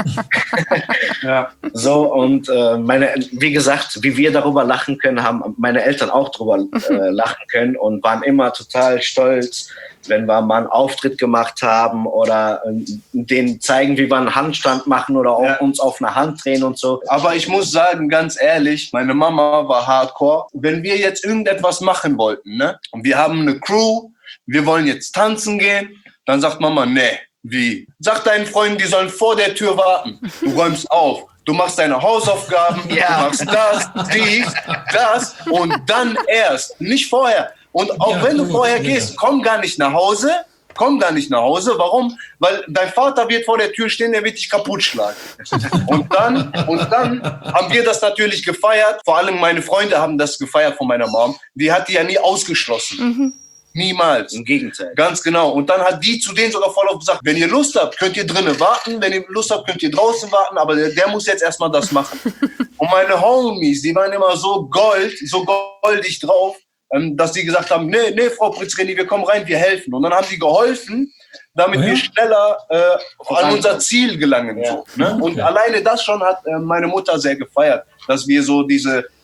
ja. So, und äh, meine, wie gesagt, wie wir darüber lachen können, haben meine Eltern auch darüber äh, lachen können und waren immer total stolz, wenn wir mal einen Auftritt gemacht haben oder äh, denen zeigen, wie wir einen Handstand machen oder auch ja. uns auf eine Hand drehen und so. Aber ich muss sagen, ganz ehrlich, meine Mama war hardcore. Wenn wir jetzt irgendetwas machen wollten, ne, und wir haben eine Crew, wir wollen jetzt tanzen gehen, dann sagt Mama, nee, wie? Sag deinen Freunden, die sollen vor der Tür warten. Du räumst auf. Du machst deine Hausaufgaben, ja. du machst das, dies, das und dann erst, nicht vorher. Und auch ja, wenn du vorher ja. gehst, komm gar nicht nach Hause, komm gar nicht nach Hause. Warum? Weil dein Vater wird vor der Tür stehen, der wird dich kaputt schlagen. Und dann, und dann haben wir das natürlich gefeiert. Vor allem meine Freunde haben das gefeiert von meiner Mom. Die hat die ja nie ausgeschlossen. Mhm. Niemals. Im Gegenteil. Ganz genau. Und dann hat die zu denen sogar voll auf gesagt, wenn ihr Lust habt, könnt ihr drinnen warten. Wenn ihr Lust habt, könnt ihr draußen warten. Aber der, der muss jetzt erstmal das machen. Und meine Homies, die waren immer so gold, so goldig drauf, dass die gesagt haben, nee, nee, Frau Pritzreni, wir kommen rein, wir helfen. Und dann haben die geholfen, damit ja. wir schneller äh, an unser Ziel gelangen. Ja. So, ne? Und ja. alleine das schon hat äh, meine Mutter sehr gefeiert, dass wir so diese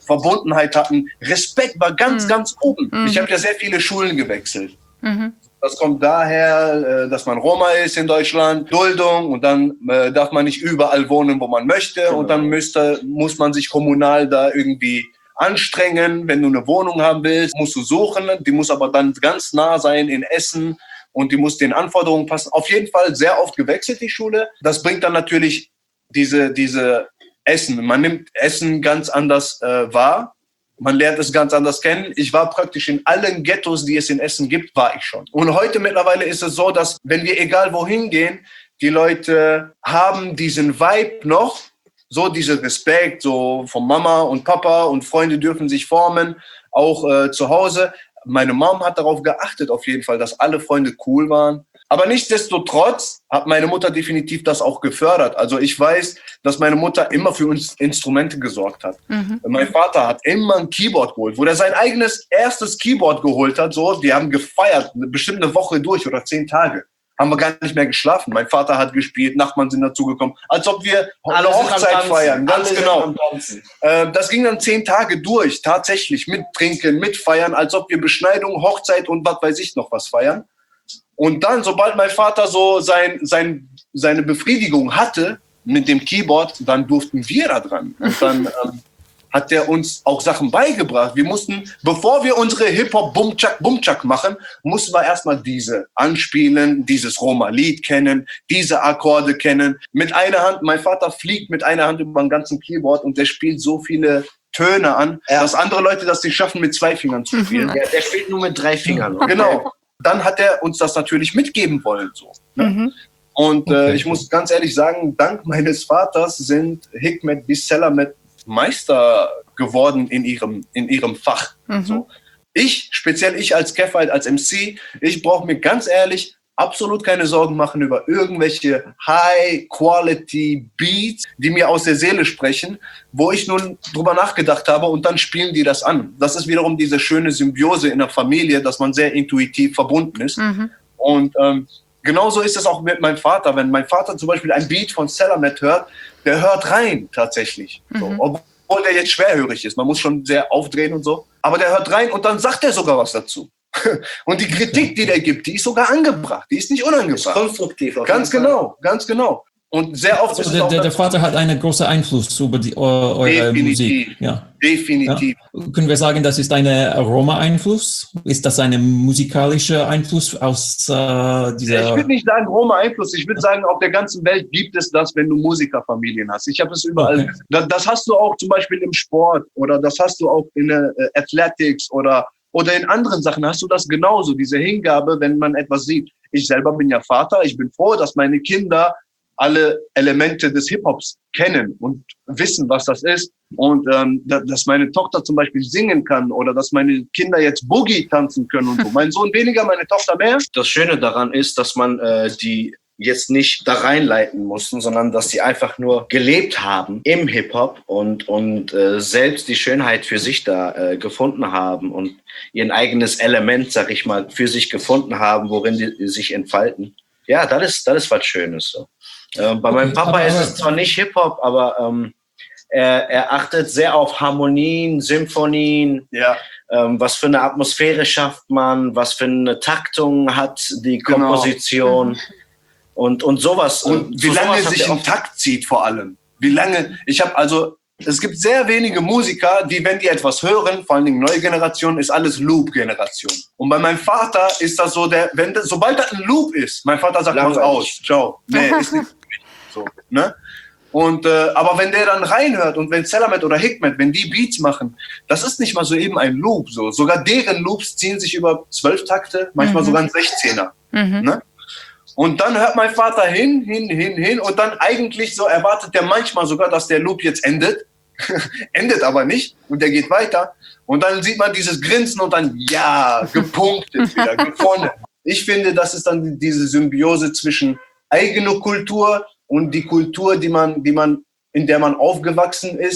Verbundenheit hatten. Respekt war ganz, Mhm. ganz oben. Mhm. Ich habe ja sehr viele Schulen gewechselt. Mhm. Das kommt daher, äh, dass man Roma ist in Deutschland, Duldung, und dann äh, darf man nicht überall wohnen, wo man möchte. Genau. Und dann müsste, muss man sich kommunal da irgendwie anstrengen. Wenn du eine Wohnung haben willst, musst du suchen. Die muss aber dann ganz nah sein in Essen und die muss den Anforderungen passen. Auf jeden Fall sehr oft gewechselt, die Schule. Das bringt dann natürlich diese, diese Essen. Man nimmt Essen ganz anders äh, wahr. Man lernt es ganz anders kennen. Ich war praktisch in allen Ghettos, die es in Essen gibt, war ich schon. Und heute mittlerweile ist es so, dass wenn wir egal wohin gehen, die Leute haben diesen Vibe noch, so diesen Respekt, so von Mama und Papa, und Freunde dürfen sich formen, auch äh, zu Hause. Meine Mom hat darauf geachtet auf jeden Fall, dass alle Freunde cool waren. Aber nichtsdestotrotz hat meine Mutter definitiv das auch gefördert. Also ich weiß, dass meine Mutter immer für uns Instrumente gesorgt hat. Mhm. Mein Vater hat immer ein Keyboard geholt, wo er sein eigenes erstes Keyboard geholt hat. So, wir haben gefeiert, bestimmt eine Woche durch oder zehn Tage. Haben wir gar nicht mehr geschlafen. Mein Vater hat gespielt, Nachbarn sind dazugekommen, als ob wir eine Hochzeit feiern. Ganz genau. Äh, das ging dann zehn Tage durch, tatsächlich, mit Trinken, mit Feiern, als ob wir Beschneidung, Hochzeit und was weiß ich noch was feiern. Und dann, sobald mein Vater so sein, sein, seine Befriedigung hatte mit dem Keyboard, dann durften wir da dran. Und dann ähm, hat er uns auch Sachen beigebracht. Wir mussten, bevor wir unsere Hip-Hop-Bumchak-Bumchak machen, mussten wir erstmal diese anspielen, dieses Roma-Lied kennen, diese Akkorde kennen. Mit einer Hand, mein Vater fliegt mit einer Hand über den ganzen Keyboard und der spielt so viele Töne an, Ja. dass andere Leute das nicht schaffen, mit zwei Fingern zu spielen. Ja, der spielt nur mit drei Fingern. Genau. Dann hat er uns das natürlich mitgeben wollen. So, ne? Mhm. Und äh, Okay. ich muss ganz ehrlich sagen, dank meines Vaters sind Hikmet bis Selamet Meister geworden in ihrem, in ihrem Fach. Mhm. So. Ich, speziell ich als Kefait, als M C, ich brauche mir ganz ehrlich absolut keine Sorgen machen über irgendwelche High-Quality-Beats, die mir aus der Seele sprechen, wo ich nun drüber nachgedacht habe und dann spielen die das an. Das ist wiederum diese schöne Symbiose in der Familie, dass man sehr intuitiv verbunden ist. Mhm. Und ähm, genauso ist es auch mit meinem Vater. Wenn mein Vater zum Beispiel ein Beat von Selamet hört, der hört rein tatsächlich. So, Mhm. obwohl der jetzt schwerhörig ist. Man muss schon sehr aufdrehen und so. Aber der hört rein und dann sagt er sogar was dazu. Und die Kritik, die der gibt, die ist sogar angebracht. Die ist nicht unangebracht. Konstruktiv. auf Ganz jeden Fall. genau, ganz genau. Und sehr oft Also ist es der, auch der, der dazu- Vater hat einen großen Einfluss über die, eu- eure Definitiv. Musik. Ja. definitiv. Ja. Können wir sagen, das ist ein Roma-Einfluss? Ist das ein musikalischer Einfluss aus äh, Ich dieser... würde nicht sagen Roma-Einfluss. Ich würde sagen, auf der ganzen Welt gibt es das, wenn du Musikerfamilien hast. Ich habe es überall. Okay. Das, das hast du auch zum Beispiel im Sport oder das hast du auch in äh, Athletics oder, oder in anderen Sachen hast du das genauso, diese Hingabe, wenn man etwas sieht. Ich selber bin ja Vater. Ich bin froh, dass meine Kinder alle Elemente des Hip-Hops kennen und wissen, was das ist. Und ähm, da, dass meine Tochter zum Beispiel singen kann oder dass meine Kinder jetzt Boogie tanzen können und so. Mein Sohn weniger, meine Tochter mehr. Das Schöne daran ist, dass man äh, die jetzt nicht da reinleiten mussten, sondern dass sie einfach nur gelebt haben im Hip-Hop und, und äh, selbst die Schönheit für sich da äh, gefunden haben und ihr eigenes Element, sag ich mal, für sich gefunden haben, worin die, die sich entfalten. Ja, das ist, das ist was Schönes. So. Äh, bei Okay, meinem Papa aber- ist aber- es zwar nicht Hip-Hop, aber ähm, er, er achtet sehr auf Harmonien, Symphonien, Ja. ähm, was für eine Atmosphäre schafft man, was für eine Taktung hat die Genau. Komposition und, und sowas. Und wie Zu lange sowas hat sich er ein auch- Takt zieht vor allem. Wie lange, ich habe also, es gibt sehr wenige Musiker, die, wenn die etwas hören, vor allen Dingen neue Generation, ist alles Loop-Generation. Und bei meinem Vater ist das so, der, wenn das, sobald das ein Loop ist, mein Vater sagt, mach Langweilig. aus, ciao. Nee, ist nicht so, ne? Und, äh, aber wenn der dann reinhört und wenn Selamet oder Hikmet, wenn die Beats machen, das ist nicht mal so eben ein Loop. So. Sogar deren Loops ziehen sich über zwölf Takte, manchmal Mhm. sogar ein sechzehner. Mhm. Ne? Und dann hört mein Vater hin, hin, hin, hin und dann eigentlich so erwartet der manchmal sogar, dass der Loop jetzt endet. Endet aber nicht und der geht weiter. Und dann sieht man dieses Grinsen und dann, ja, gepunktet wieder, gewonnen. Ich finde, das ist dann diese Symbiose zwischen eigener Kultur und die Kultur, die man, die man, in der man aufgewachsen ist,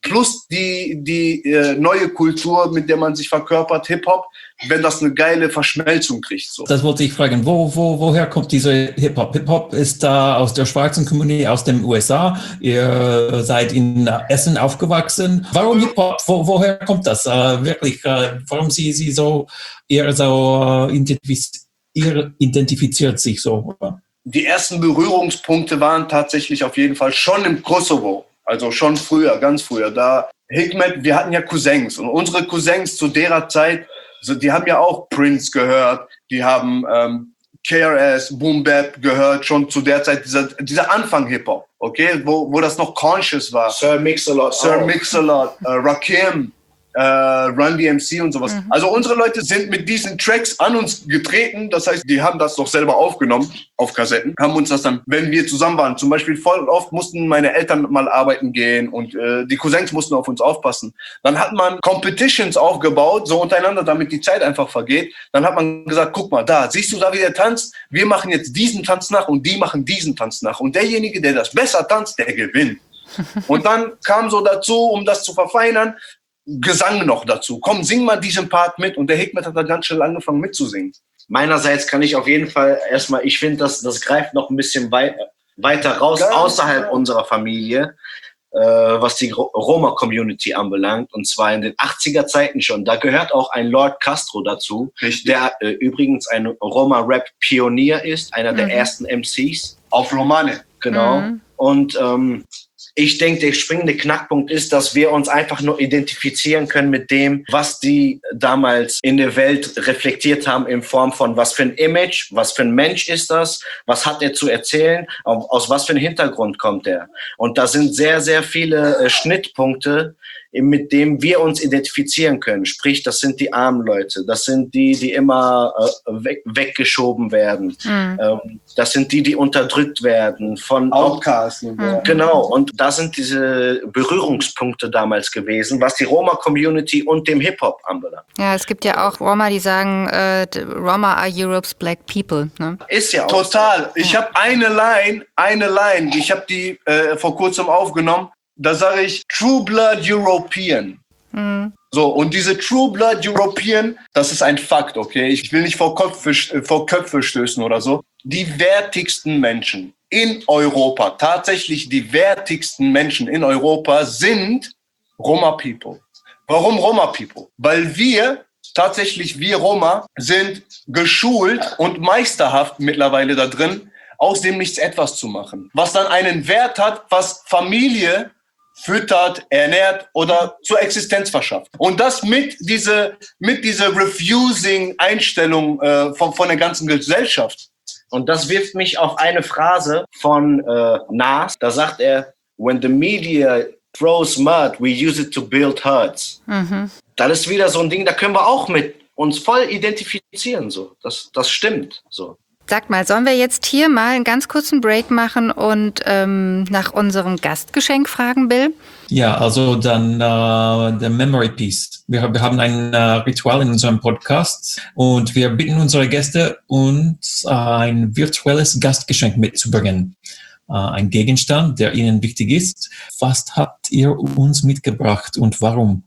plus die, die äh, neue Kultur, mit der man sich verkörpert, Hip-Hop, wenn das eine geile Verschmelzung kriegt. So. Das wollte ich fragen. Wo, wo, woher kommt diese Hip-Hop? Hip-Hop ist da aus der schwarzen Community, aus den U S A. Ihr seid in Essen aufgewachsen. Warum Hip-Hop? Wo, woher kommt das? Äh, wirklich, äh, warum sie, sie so eher so äh, identifiz- ihr identifiziert sich so? Oder? Die ersten Berührungspunkte waren tatsächlich auf jeden Fall schon im Kosovo. Also schon früher, ganz früher. Da Hikmet, wir hatten ja Cousins. Und unsere Cousins zu der Zeit, so, die haben ja auch Prince gehört, die haben ähm, K R S, Boom Bap gehört, schon zu der Zeit, dieser, dieser Anfang Hip-Hop, okay, wo, wo das noch conscious war. Sir Mix-a-Lot. Sir Mix-a-Lot, äh, Rakim, äh, Run D M C und sowas. Mhm. Also unsere Leute sind mit diesen Tracks an uns getreten, das heißt, die haben das doch selber aufgenommen auf Kassetten, haben uns das dann, wenn wir zusammen waren, zum Beispiel voll oft mussten meine Eltern mal arbeiten gehen und äh, die Cousins mussten auf uns aufpassen. Dann hat man Competitions aufgebaut, so untereinander, damit die Zeit einfach vergeht. Dann hat man gesagt, guck mal, da, siehst du da, wie der tanzt? Wir machen jetzt diesen Tanz nach und die machen diesen Tanz nach. Und derjenige, der das besser tanzt, der gewinnt. Und dann kam so dazu, um das zu verfeinern, Gesang noch dazu. Komm, sing mal diesen Part mit. Und der Hikmet hat da ganz schnell angefangen mitzusingen. Meinerseits kann ich auf jeden Fall erstmal, ich finde, das, das greift noch ein bisschen wei- weiter raus, Ganz außerhalb klar. unserer Familie, äh, was die Ro- Roma-Community anbelangt. Und zwar in den achtziger Zeiten schon. Da gehört auch ein Lord Castro dazu, Richtig. der äh, übrigens ein Roma-Rap-Pionier ist, einer der Mhm. ersten M Cs. Auf Romane. Genau. Mhm. Und ähm, ich denke, der springende Knackpunkt ist, dass wir uns einfach nur identifizieren können mit dem, was die damals in der Welt reflektiert haben in Form von, was für ein Image, was für ein Mensch ist das, was hat er zu erzählen, aus was für einem Hintergrund kommt er. Und da sind sehr, sehr viele äh, Schnittpunkte, mit dem wir uns identifizieren können. Sprich, das sind die armen Leute, das sind die, die immer äh, weg, weggeschoben werden, Mhm. ähm, das sind die, die unterdrückt werden von Outcast. Mhm. Genau, und da sind diese Berührungspunkte damals gewesen, was die Roma-Community und dem Hip-Hop anbelangt. Ja, es gibt ja auch Roma, die sagen, äh, Roma are Europe's black people. Ne? Ist ja auch Total. Ich habe eine Line, eine Line, ich habe die äh, vor kurzem aufgenommen. Da sage ich True Blood European. Mhm. So, und diese True Blood European, das ist ein Fakt, okay? Ich will nicht vor Köpfe, vor Köpfe stößen oder so. Die wertigsten Menschen in Europa, tatsächlich die wertigsten Menschen in Europa sind Roma People. Warum Roma People? Weil wir, tatsächlich wir Roma, sind geschult und meisterhaft mittlerweile da drin, aus dem Nichts etwas zu machen. Was dann einen Wert hat, was Familie füttert, ernährt oder zur Existenz verschafft. Und das mit diese mit dieser Refusing-Einstellung äh, von, von der ganzen Gesellschaft. Und das wirft mich auf eine Phrase von äh, Nas. Da sagt er, when the media throws mud, we use it to build huts. Mhm. Das ist wieder so ein Ding, da können wir auch mit uns voll identifizieren. So. Das, das stimmt. So. Sag mal, sollen wir jetzt hier mal einen ganz kurzen Break machen und ähm, nach unserem Gastgeschenk fragen, Bill? Ja, also dann äh, der Memory Piece. Wir, wir haben ein äh, Ritual in unserem Podcast und wir bitten unsere Gäste, uns äh, ein virtuelles Gastgeschenk mitzubringen. Äh, ein Gegenstand, der ihnen wichtig ist. Was habt ihr uns mitgebracht und warum?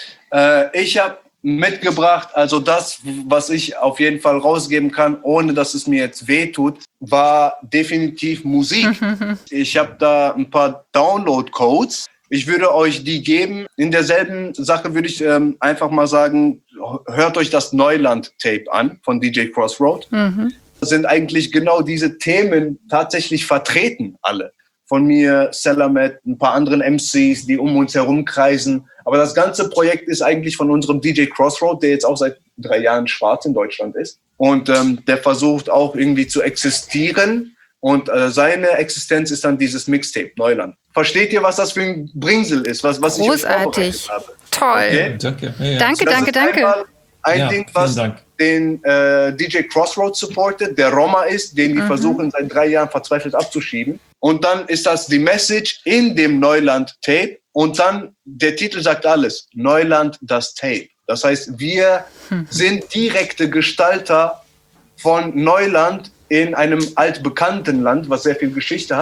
Äh, ich habe mitgebracht, also das, was ich auf jeden Fall rausgeben kann, ohne dass es mir jetzt wehtut, war definitiv Musik. Ich habe da ein paar Download-Codes. Ich würde euch die geben. In derselben Sache würde ich ähm, einfach mal sagen, hört euch das Neuland-Tape an von D J Crossroad. Mhm. Da sind eigentlich genau diese Themen tatsächlich vertreten, alle. Von mir, Selamet, ein paar anderen M Cs, die um uns herum kreisen. Aber das ganze Projekt ist eigentlich von unserem D J Crossroad, der jetzt auch seit drei Jahren schwarz in Deutschland ist. Und ähm, der versucht auch irgendwie zu existieren. Und äh, seine Existenz ist dann dieses Mixtape, Neuland. Versteht ihr, was das für ein Bringsel ist? Was, was ich euch Großartig. vorbereitet habe? Toll. Okay. Danke. Ja, ja. Danke, Das danke, ist danke. einmal ein Ja, Ding, was vielen Dank. den äh, D J Crossroad supportet, der Roma ist, den die Mhm. versuchen seit drei Jahren verzweifelt abzuschieben. Und dann ist das die Message in dem Neuland-Tape. Und dann, der Titel sagt alles, Neuland, das Tape. Das heißt, wir Mhm. sind direkte Gestalter von Neuland in einem altbekannten Land, was sehr viel Geschichte hat.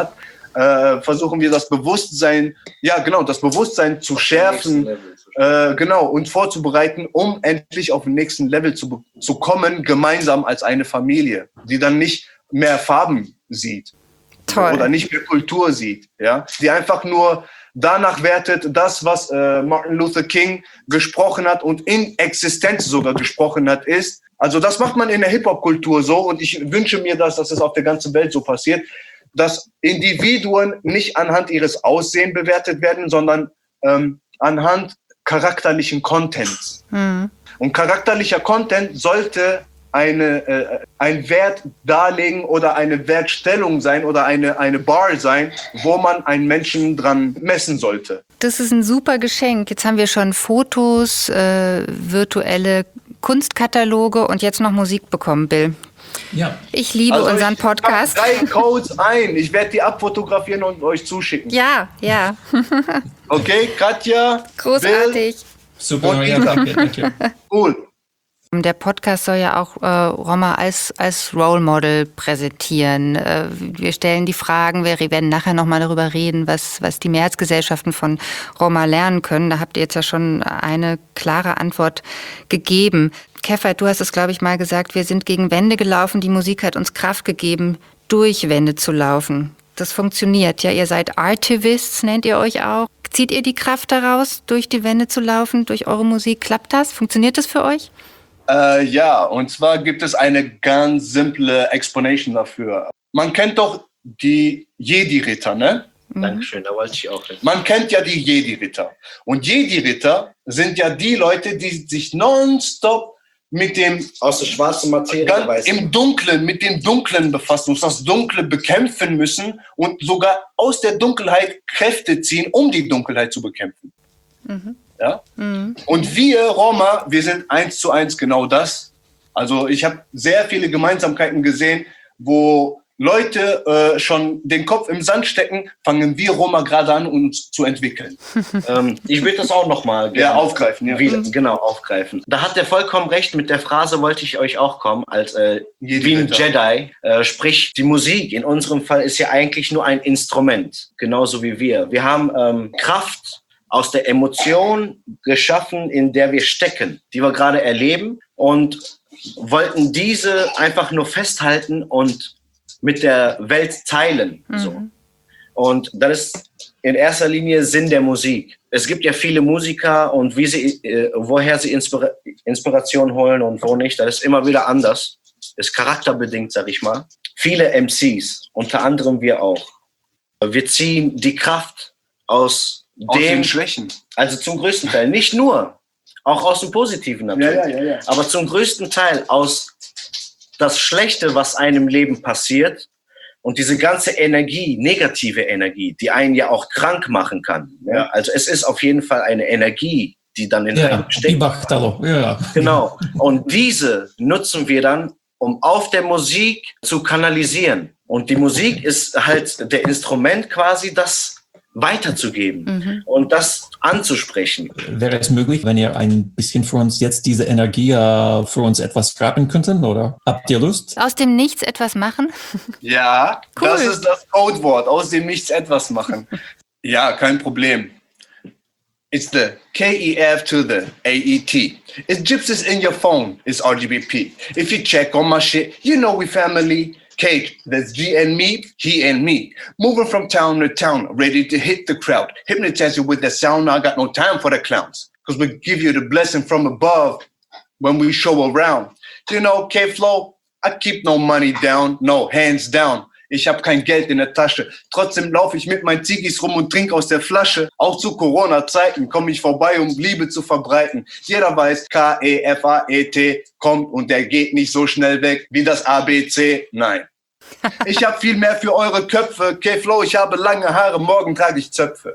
äh, versuchen wir das Bewusstsein, ja genau, das Bewusstsein zu schärfen, äh, genau, und vorzubereiten, um endlich auf den nächsten Level zu, zu kommen, gemeinsam als eine Familie, die dann nicht mehr Farben sieht. Toll. Oder nicht mehr Kultur sieht, ja, die einfach nur danach wertet, das, was äh, Martin Luther King gesprochen hat und in Existenz sogar gesprochen hat, ist, also das macht man in der Hip-Hop-Kultur so und ich wünsche mir das, dass es auf der ganzen Welt so passiert, dass Individuen nicht anhand ihres Aussehens bewertet werden, sondern ähm, anhand charakterlichen Contents. Mhm. Und charakterlicher Content sollte eine, äh, ein Wert darlegen oder eine Wertstellung sein oder eine, eine Bar sein, wo man einen Menschen dran messen sollte. Das ist ein super Geschenk. Jetzt haben wir schon Fotos, äh, virtuelle Kunstkataloge und jetzt noch Musik bekommen, Bill. Ja. Ich liebe also unseren ich Podcast. Drei Codes ein. Ich werde die abfotografieren und euch zuschicken. Ja, ja. Okay, Katja. Großartig. Bill. Super, ja, danke, danke. Cool. Der Podcast soll ja auch äh, Roma als, als Role Model präsentieren. Äh, wir stellen die Fragen, wir werden nachher nochmal darüber reden, was, was die Mehrheitsgesellschaften von Roma lernen können. Da habt ihr jetzt ja schon eine klare Antwort gegeben. Kefait, du hast es, glaube ich, mal gesagt, wir sind gegen Wände gelaufen, die Musik hat uns Kraft gegeben, durch Wände zu laufen. Das funktioniert. Ja, ihr seid Artivists, nennt ihr euch auch. Zieht ihr die Kraft daraus, durch die Wände zu laufen, durch eure Musik? Klappt das? Funktioniert das für euch? Äh, ja, und zwar gibt es eine ganz simple Explanation dafür. Man kennt doch die Jedi-Ritter, ne? Mhm. Dankeschön, da wollte ich auch hin. Man kennt ja die Jedi-Ritter. Und Jedi-Ritter sind ja die Leute, die sich nonstop mit dem aus der schwarzen Materie ganz im Dunklen, mit dem Dunklen befassen, uns das Dunkle bekämpfen müssen und sogar aus der Dunkelheit Kräfte ziehen, um die Dunkelheit zu bekämpfen. Mhm. Ja? Mhm. Und wir Roma, wir sind eins zu eins genau das. Also ich habe sehr viele Gemeinsamkeiten gesehen, wo Leute äh, schon den Kopf im Sand stecken, fangen wir Roma gerade an, uns zu entwickeln. ähm, ich würde das auch nochmal ja, aufgreifen. Ja. Wieder, genau, aufgreifen. Da hat er vollkommen recht, mit der Phrase wollte ich euch auch kommen, als äh, wie ein Jedi. Äh, sprich, die Musik in unserem Fall ist ja eigentlich nur ein Instrument, genauso wie wir. Wir haben ähm, Kraft aus der Emotion geschaffen, in der wir stecken, die wir gerade erleben und wollten diese einfach nur festhalten und mit der Welt teilen. Mhm. So. Und das ist in erster Linie Sinn der Musik. Es gibt ja viele Musiker und wie sie, äh, woher sie Inspira- Inspiration holen und wo nicht, das ist immer wieder anders. Ist charakterbedingt, sag ich mal. Viele M Cs, unter anderem wir auch. Wir ziehen die Kraft aus, aus dem, den Schwächen. Also zum größten Teil. Nicht nur, auch aus dem Positiven natürlich. Ja, ja, ja, ja. Aber zum größten Teil aus das Schlechte, was einem im Leben passiert und diese ganze Energie, negative Energie, die einen ja auch krank machen kann. Ja? Also es ist auf jeden Fall eine Energie, die dann in ja, einem steckt. Ja. Genau. Und diese nutzen wir dann, um auf der Musik zu kanalisieren. Und die Musik ist halt der Instrument quasi, das weiterzugeben mhm. und das anzusprechen. Wäre es möglich, wenn ihr ein bisschen für uns jetzt diese Energie äh, für uns etwas graben könnten, oder habt ihr Lust? Aus dem Nichts etwas machen? Ja, cool. Das ist das Codewort, aus dem Nichts etwas machen. Ja, kein Problem. It's the K E F to the A E T. It's gypsies in your phone, it's R G B P. If you check on my shit, you know we family. Cake, that's G and me, he and me. Moving from town to town, ready to hit the crowd. Hypnotize you with that sound, I got no time for the clowns. Cause we give you the blessing from above when we show around. You know, K-Flow, I keep no money down, no, hands down. Ich habe kein Geld in der Tasche. Trotzdem laufe ich mit meinen Zigis rum und trinke aus der Flasche. Auch zu Corona-Zeiten komme ich vorbei, um Liebe zu verbreiten. Jeder weiß, K E F A E T kommt und der geht nicht so schnell weg wie das A B C. Nein. Ich habe viel mehr für eure Köpfe. K-Flow, ich habe lange Haare, morgen trage ich Zöpfe.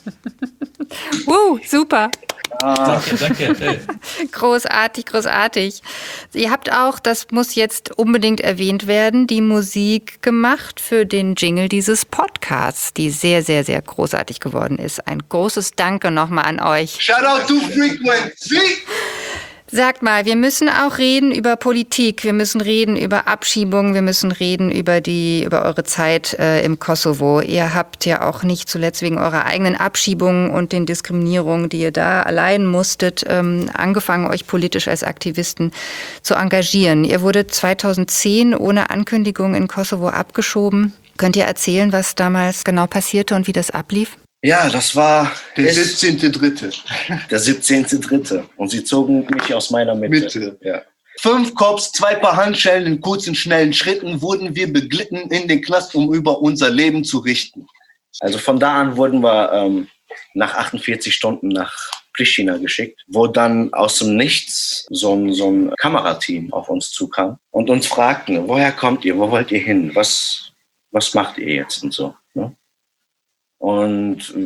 Uh, super. Ah. Danke, danke. Großartig, großartig. Ihr habt auch, das muss jetzt unbedingt erwähnt werden, die Musik gemacht für den Jingle dieses Podcasts, die sehr, sehr, sehr großartig geworden ist. Ein großes Danke nochmal an euch. Shout out to Frequency! Sagt mal, wir müssen auch reden über Politik, wir müssen reden über Abschiebungen, wir müssen reden über die, über eure Zeit äh, im Kosovo. Ihr habt ja auch nicht zuletzt wegen eurer eigenen Abschiebungen und den Diskriminierungen, die ihr da erleiden musstet, ähm, angefangen, euch politisch als Aktivisten zu engagieren. Ihr wurde zweitausendzehn ohne Ankündigung in Kosovo abgeschoben. Könnt ihr erzählen, was damals genau passierte und wie das ablief? Ja, das war Der siebzehnte Dritte der siebzehnte Dritte Und sie zogen mich aus meiner Mitte. Mitte. Ja. Fünf Cops, zwei Paar Handschellen in kurzen, schnellen Schritten wurden wir beglitten in den Knast, um über unser Leben zu richten. Also von da an wurden wir ähm, nach achtundvierzig Stunden nach Pristina geschickt, wo dann aus dem Nichts so ein, so ein Kamerateam auf uns zukam und uns fragten, woher kommt ihr, wo wollt ihr hin, was, was macht ihr jetzt und so. Ne? Und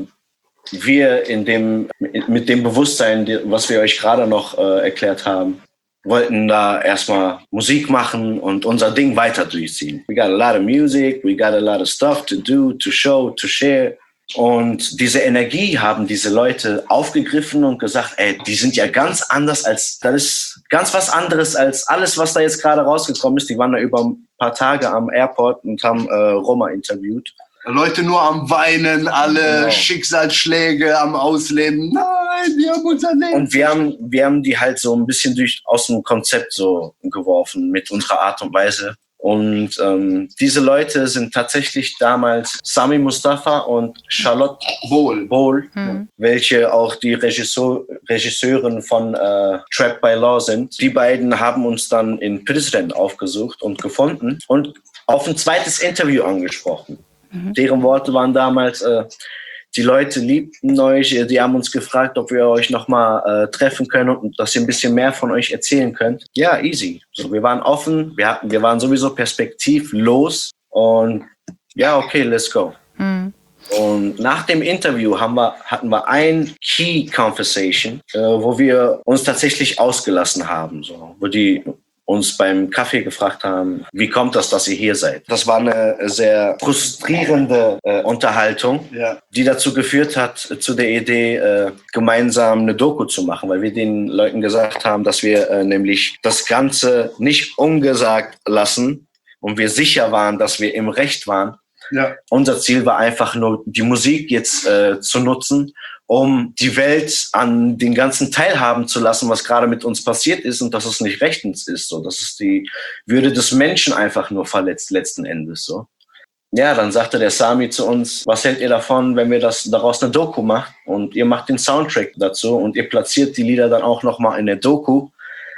wir in dem, mit dem Bewusstsein, was wir euch gerade noch äh, erklärt haben, wollten da erstmal Musik machen und unser Ding weiter durchziehen. We got a lot of music, we got a lot of stuff to do, to show, to share. Und diese Energie haben diese Leute aufgegriffen und gesagt, ey, die sind ja ganz anders als, das ist ganz was anderes als alles, was da jetzt gerade rausgekommen ist. Die waren da über ein paar Tage am Airport und haben äh, Roma interviewt. Leute nur am Weinen, alle Genau. Schicksalsschläge am Ausleben. Nein, wir haben unser Leben. Und wir haben, wir haben die halt so ein bisschen durch, aus dem Konzept so geworfen mit unserer Art und Weise. Und ähm, diese Leute sind tatsächlich damals Sami Mustafa und Charlotte Wohl. Bohl, Mhm. welche auch die Regisseur, Regisseurin von äh, Trapped by Law sind. Die beiden haben uns dann in Prizren aufgesucht und gefunden und auf ein zweites Interview angesprochen. Mhm. Deren Worte waren damals, äh, die Leute liebten euch, die haben uns gefragt, ob wir euch nochmal äh, treffen können und dass ihr ein bisschen mehr von euch erzählen könnt. Ja, easy. So, wir waren offen, wir, hatten, wir waren sowieso perspektivlos und ja, okay, let's go. Mhm. Und nach dem Interview haben wir, hatten wir ein Key Conversation, äh, wo wir uns tatsächlich ausgelassen haben, so, wo die uns beim Kaffee gefragt haben, wie kommt das, dass ihr hier seid? Das war eine sehr frustrierende äh, Unterhaltung, Ja. die dazu geführt hat, äh, zu der Idee, äh, gemeinsam eine Doku zu machen, weil wir den Leuten gesagt haben, dass wir äh, nämlich das Ganze nicht ungesagt lassen und wir sicher waren, dass wir im Recht waren. Ja. Unser Ziel war einfach nur, die Musik jetzt äh, zu nutzen, um die Welt an den ganzen teilhaben zu lassen, was gerade mit uns passiert ist und dass es nicht rechtens ist. So. Das ist die Würde des Menschen einfach nur verletzt, letzten Endes. So. Ja, dann sagte der Sami zu uns, was hält ihr davon, wenn wir das daraus eine Doku machen und ihr macht den Soundtrack dazu und ihr platziert die Lieder dann auch nochmal in der Doku.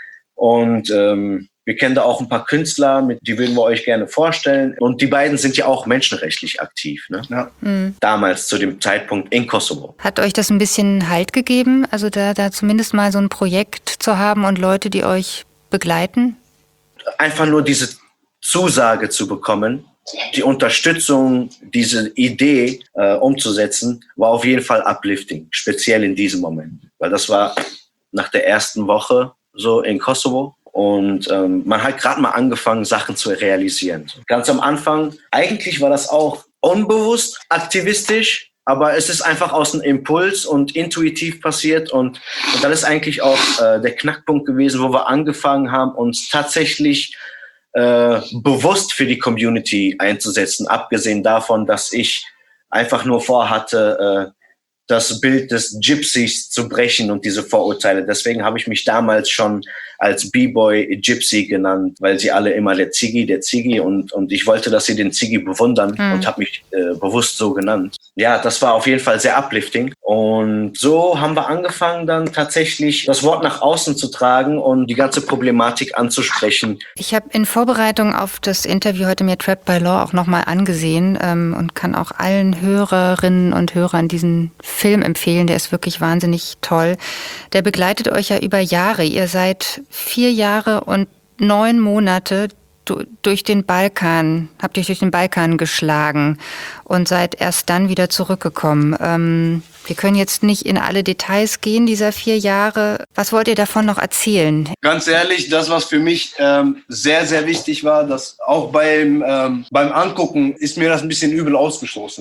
Und ähm, wir kennen da auch ein paar Künstler, mit, die würden wir euch gerne vorstellen. Und die beiden sind ja auch menschenrechtlich aktiv, ne? Ja. Mhm. Damals zu dem Zeitpunkt in Kosovo. Hat euch das ein bisschen Halt gegeben, also da, da zumindest mal so ein Projekt zu haben und Leute, die euch begleiten? Einfach nur diese Zusage zu bekommen, die Unterstützung, diese Idee äh, umzusetzen, war auf jeden Fall uplifting, speziell in diesem Moment. Weil das war nach der ersten Woche so in Kosovo. Und ähm, man hat gerade mal angefangen, Sachen zu realisieren. Ganz am Anfang, eigentlich war das auch unbewusst aktivistisch, aber es ist einfach aus einem Impuls und intuitiv passiert. Und, und das ist eigentlich auch äh, der Knackpunkt gewesen, wo wir angefangen haben, uns tatsächlich äh, bewusst für die Community einzusetzen. Abgesehen davon, dass ich einfach nur vorhatte, äh, das Bild des Gypsies zu brechen und diese Vorurteile. Deswegen habe ich mich damals schon als B-Boy Gypsy genannt, weil sie alle immer der Ziggy, der Ziggy und, und ich wollte, dass sie den Ziggy bewundern mhm. und habe mich äh, bewusst so genannt. Ja, das war auf jeden Fall sehr uplifting und so haben wir angefangen dann tatsächlich das Wort nach außen zu tragen und die ganze Problematik anzusprechen. Ich habe in Vorbereitung auf das Interview heute mir Trapped by Law auch nochmal angesehen ähm, und kann auch allen Hörerinnen und Hörern diesen Film empfehlen, der ist wirklich wahnsinnig toll. Der begleitet euch ja über Jahre. Ihr seid vier Jahre und neun Monate du, durch den Balkan, habt ihr durch den Balkan geschlagen und seid erst dann wieder zurückgekommen. Ähm, wir können jetzt nicht in alle Details gehen dieser vier Jahre. Was wollt ihr davon noch erzählen? Ganz ehrlich, das, was für mich ähm, sehr, sehr wichtig war, dass auch beim, ähm, beim Angucken ist mir das ein bisschen übel ausgestoßen.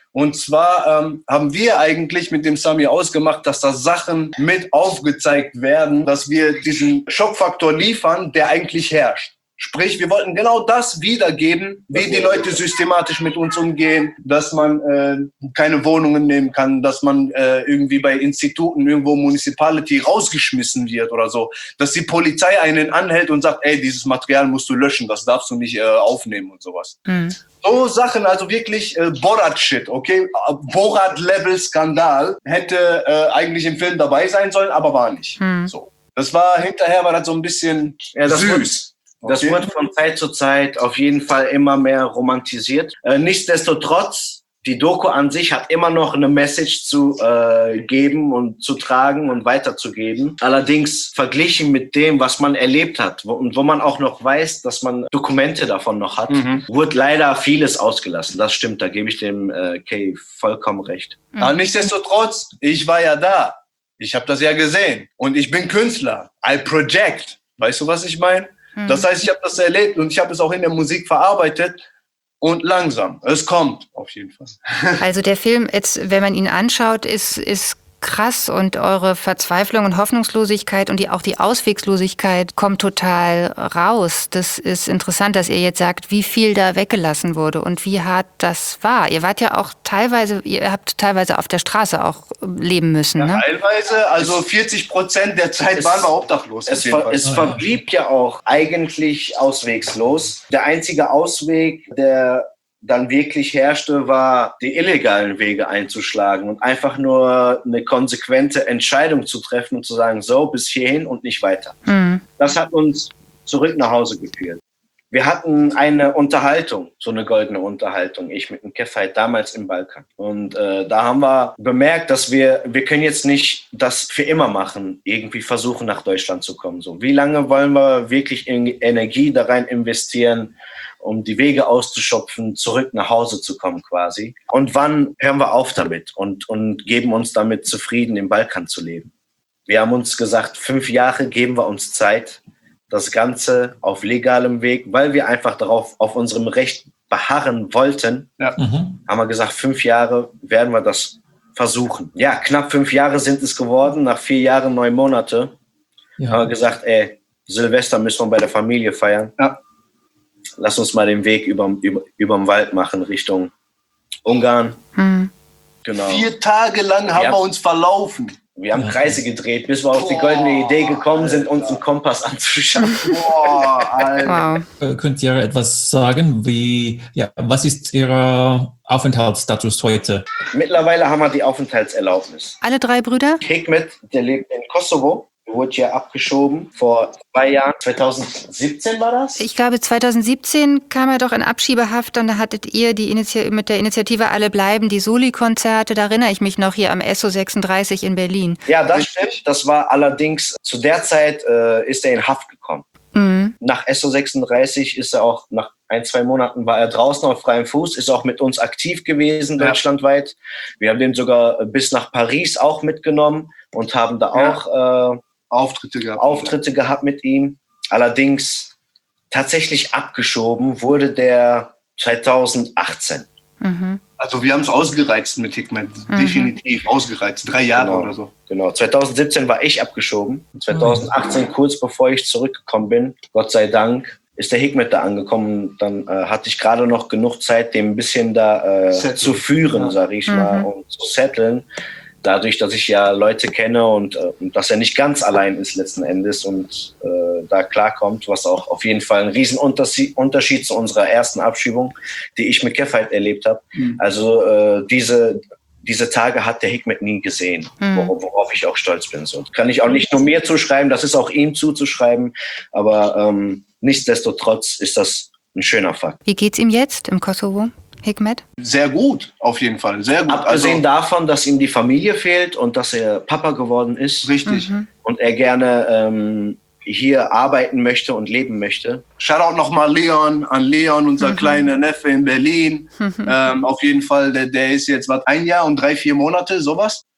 Und zwar ähm, haben wir eigentlich mit dem Sami ausgemacht, dass da Sachen mit aufgezeigt werden, dass wir diesen Schockfaktor liefern, der eigentlich herrscht. Sprich, wir wollten genau das wiedergeben, wie die Leute systematisch mit uns umgehen, dass man äh, keine Wohnungen nehmen kann, dass man äh, irgendwie bei Instituten irgendwo Municipality rausgeschmissen wird oder so, dass die Polizei einen anhält und sagt, ey, dieses Material musst du löschen, das darfst du nicht äh, aufnehmen und sowas. Mhm. So Sachen, also wirklich äh, Borat-Shit, okay? Borat-Level-Skandal hätte äh, eigentlich im Film dabei sein sollen, aber war nicht. Mhm. So. Das war, hinterher war das so ein bisschen ja, das süß. Das okay. wird von Zeit zu Zeit auf jeden Fall immer mehr romantisiert. Äh, nichtsdestotrotz, die Doku an sich hat immer noch eine Message zu äh, geben und zu tragen und weiterzugeben. Allerdings verglichen mit dem, was man erlebt hat wo, und wo man auch noch weiß, dass man Dokumente davon noch hat, mhm. wurde leider vieles ausgelassen. Das stimmt, da gebe ich dem äh, Kay vollkommen recht. Mhm. Aber nichtsdestotrotz, ich war ja da. Ich habe das ja gesehen. Und ich bin Künstler. I project. Weißt du, was ich meine? Das heißt, ich habe das erlebt und ich habe es auch in der Musik verarbeitet und langsam. Es kommt auf jeden Fall. Also der Film, jetzt, wenn man ihn anschaut, ist, ist krass und eure Verzweiflung und Hoffnungslosigkeit und die, auch die Auswegslosigkeit kommt total raus. Das ist interessant, dass ihr jetzt sagt, wie viel da weggelassen wurde und wie hart das war. Ihr wart ja auch teilweise, ihr habt teilweise auf der Straße auch leben müssen, ja, ne? Teilweise, also vierzig Prozent der Zeit es, waren wir obdachlos. Es, ver, es verblieb ja auch eigentlich auswegslos. Der einzige Ausweg, der dann wirklich herrschte, war, die illegalen Wege einzuschlagen und einfach nur eine konsequente Entscheidung zu treffen und zu sagen, so, bis hierhin und nicht weiter. Mhm. Das hat uns zurück nach Hause geführt. Wir hatten eine Unterhaltung, so eine goldene Unterhaltung, ich mit dem Kefait damals im Balkan. Und äh, da haben wir bemerkt, dass wir, wir können jetzt nicht das für immer machen, irgendwie versuchen, nach Deutschland zu kommen. So, wie lange wollen wir wirklich in Energie da rein investieren, um die Wege auszuschöpfen, zurück nach Hause zu kommen quasi? Und wann hören wir auf damit und, und geben uns damit zufrieden, im Balkan zu leben? Wir haben uns gesagt, fünf Jahre geben wir uns Zeit, das Ganze auf legalem Weg, weil wir einfach darauf auf unserem Recht beharren wollten, ja. mhm. haben wir gesagt, fünf Jahre werden wir das versuchen. Ja, knapp fünf Jahre sind es geworden, nach vier Jahren, neun Monate, ja. haben wir gesagt, ey, Silvester müssen wir bei der Familie feiern. Ja. Lass uns mal den Weg über, über, überm Wald machen Richtung Ungarn. Mhm. Genau. Vier Tage lang haben ja. wir uns verlaufen. Wir haben Kreise gedreht, bis wir auf die goldene Idee gekommen sind, uns einen Kompass anzuschaffen. Boah, Alter. Wow. Könnt ihr etwas sagen? Wie, ja, was ist Ihr Aufenthaltsstatus heute? Mittlerweile haben wir die Aufenthaltserlaubnis. Alle drei Brüder? Hikmet, der lebt in Kosovo. Wurde ja abgeschoben vor zwei Jahren. zwanzig siebzehn war das? Ich glaube, zwanzig siebzehn kam er doch in Abschiebehaft und da hattet ihr die Initi- mit der Initiative Alle bleiben, die Soli-Konzerte, da erinnere ich mich noch, hier am S O sechsunddreißig in Berlin. Ja, das stimmt. Das war allerdings, zu der Zeit äh, ist er in Haft gekommen. Mhm. Nach S O sechsunddreißig ist er auch, nach ein, zwei Monaten war er draußen auf freiem Fuß, ist auch mit uns aktiv gewesen, ja. deutschlandweit. Wir haben den sogar bis nach Paris auch mitgenommen und haben da ja. auch... Äh, Auftritte gehabt. Auftritte gehabt mit ihm. Allerdings tatsächlich abgeschoben wurde der zwanzig achtzehn. Mhm. Also wir haben es ausgereizt mit Hikmet. Mhm. Definitiv ausgereizt. Drei Jahre genau, oder so. Genau. zwanzig siebzehn war ich abgeschoben. zwanzig achtzehn, mhm. kurz bevor ich zurückgekommen bin, Gott sei Dank, ist der Hikmet da angekommen. Dann äh, hatte ich gerade noch genug Zeit, dem ein bisschen da äh, zu führen, ja. sag ich mhm. mal, und zu setteln. Dadurch, dass ich ja Leute kenne und, äh, und dass er nicht ganz allein ist letzten Endes und äh, da klarkommt, was auch auf jeden Fall ein Riesenunterschied Unterschied zu unserer ersten Abschiebung, die ich mit Kefait erlebt habe. Mhm. Also äh, diese, diese Tage hat der Hikmet nie gesehen, mhm. worauf, worauf ich auch stolz bin. So kann ich auch nicht nur mir zuschreiben, das ist auch ihm zuzuschreiben, aber ähm, nichtsdestotrotz ist das ein schöner Fakt. Wie geht's ihm jetzt im Kosovo? Hikmet? Sehr gut, auf jeden Fall. Sehr gut. Abgesehen also, davon, dass ihm die Familie fehlt und dass er Papa geworden ist. Richtig. Mhm. Und er gerne ähm, hier arbeiten möchte und leben möchte. Shoutout nochmal Leon, an Leon, unser mhm. kleiner Neffe in Berlin. Mhm. Ähm, auf jeden Fall, der, der ist jetzt was, ein Jahr und drei, vier Monate, sowas.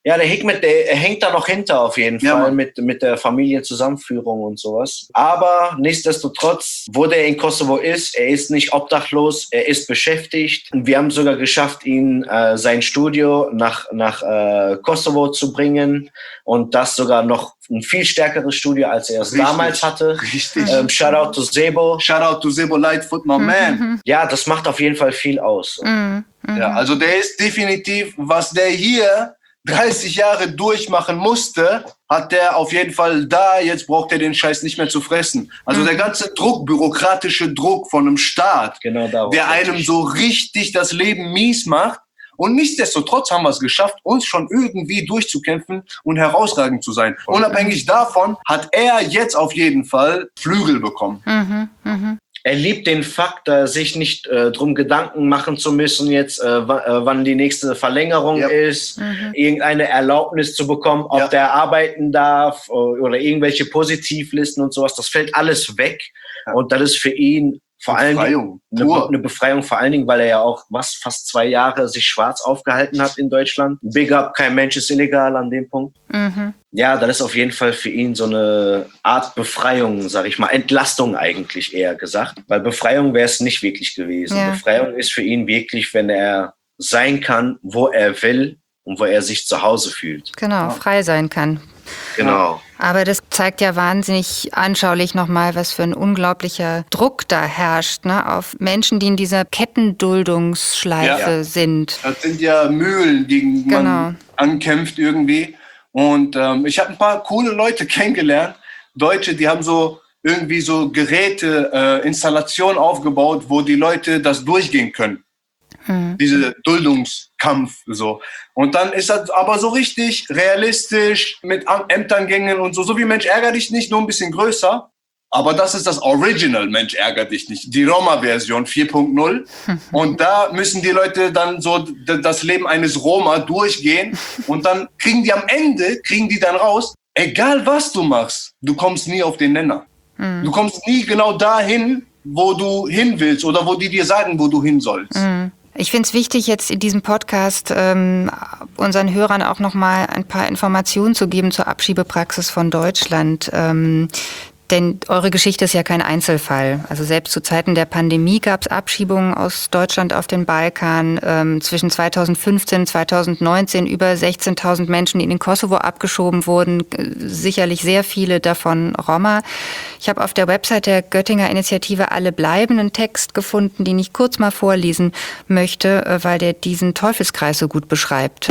Ja, der Hikmet, der hängt da noch hinter auf jeden Ja, Fall Mann. mit, mit der Familienzusammenführung und sowas. Aber nichtsdestotrotz, wo der in Kosovo ist, er ist nicht obdachlos, er ist beschäftigt. Und wir haben sogar geschafft, ihn äh, sein Studio nach, nach äh, Kosovo zu bringen und das sogar noch ein viel stärkeres Studio, als er es Richtig. damals hatte. Richtig. Ähm, Shoutout to Sebo. Shout out to Sebo Lightfoot, my man. Ja, das macht auf jeden Fall viel aus. Mhm. Mhm. Ja, also der ist definitiv, was der hier dreißig Jahre durchmachen musste, hat der auf jeden Fall da, jetzt braucht er den Scheiß nicht mehr zu fressen. Also Mhm. der ganze Druck, bürokratische Druck von einem Staat, Genau darauf. der einem so richtig das Leben mies macht. Und nichtsdestotrotz haben wir es geschafft, uns schon irgendwie durchzukämpfen und herausragend zu sein. Unabhängig davon hat er jetzt auf jeden Fall Flügel bekommen. Mhm. Mhm. Er liebt den Fakt, äh, sich nicht äh, drum Gedanken machen zu müssen, jetzt, äh, w- äh, wann die nächste Verlängerung Ja. ist, Mhm. irgendeine Erlaubnis zu bekommen, ob Ja. der arbeiten darf äh, oder irgendwelche Positivlisten und sowas. Das fällt alles weg. Ja. Und das ist für ihn vor allen Dingen Befreiung, eine, pur. eine Befreiung, vor allen Dingen, weil er ja auch was fast zwei Jahre sich schwarz aufgehalten hat in Deutschland. Big up, kein Mensch ist illegal an dem Punkt. Mhm. Ja, das ist auf jeden Fall für ihn so eine Art Befreiung, sag ich mal. Entlastung eigentlich eher gesagt. Weil Befreiung wäre es nicht wirklich gewesen. Ja. Befreiung ist für ihn wirklich, wenn er sein kann, wo er will und wo er sich zu Hause fühlt. Genau, frei sein kann. Genau. Aber das zeigt ja wahnsinnig anschaulich nochmal, was für ein unglaublicher Druck da herrscht, ne, auf Menschen, die in dieser Kettenduldungsschleife Ja. sind. Das sind ja Mühlen, gegen die Genau. man ankämpft irgendwie. Und ähm, ich habe ein paar coole Leute kennengelernt. Deutsche, die haben so irgendwie so Geräte, äh, Installationen aufgebaut, wo die Leute das durchgehen können. Hm. Diese Duldungskampf so. Und dann ist das aber so richtig realistisch mit Am- Ämterngängen und so. So wie Mensch ärger dich nicht, nur ein bisschen größer. Aber das ist das Original Mensch ärger dich nicht. Die Roma-Version vier Punkt null. Und da müssen die Leute dann so d- das Leben eines Roma durchgehen. Und dann kriegen die am Ende, kriegen die dann raus, egal was du machst, du kommst nie auf den Nenner. Du kommst nie genau dahin, wo du hin willst oder wo die dir sagen, wo du hin sollst. Ich finde es wichtig, jetzt in diesem Podcast ähm, unseren Hörern auch nochmal ein paar Informationen zu geben zur Abschiebepraxis von Deutschland. Ähm, denn eure Geschichte ist ja kein Einzelfall. Also selbst zu Zeiten der Pandemie gab es Abschiebungen aus Deutschland auf den Balkan. Ähm, zwischen zweitausendfünfzehn und zweitausendneunzehn über sechzehntausend Menschen, die in den Kosovo abgeschoben wurden. Äh, sicherlich sehr viele davon Roma. Ich habe auf der Website der Göttinger Initiative Alle bleiben einen Text gefunden, den ich kurz mal vorlesen möchte, äh, weil der diesen Teufelskreis so gut beschreibt.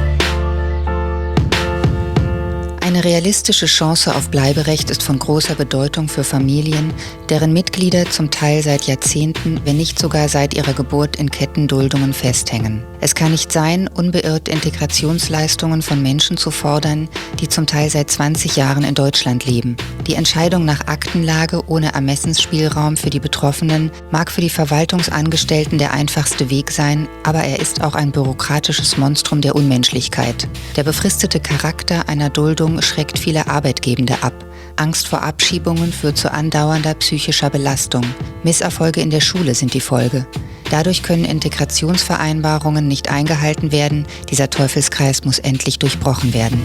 Eine realistische Chance auf Bleiberecht ist von großer Bedeutung für Familien, deren Mitglieder zum Teil seit Jahrzehnten, wenn nicht sogar seit ihrer Geburt in Kettenduldungen festhängen. Es kann nicht sein, unbeirrt Integrationsleistungen von Menschen zu fordern, die zum Teil seit zwanzig Jahren in Deutschland leben. Die Entscheidung nach Aktenlage ohne Ermessensspielraum für die Betroffenen mag für die Verwaltungsangestellten der einfachste Weg sein, aber er ist auch ein bürokratisches Monstrum der Unmenschlichkeit. Der befristete Charakter einer Duldung schreckt viele Arbeitgebende ab. Angst vor Abschiebungen führt zu andauernder psychischer Belastung. Misserfolge in der Schule sind die Folge. Dadurch können Integrationsvereinbarungen nicht eingehalten werden. Dieser Teufelskreis muss endlich durchbrochen werden.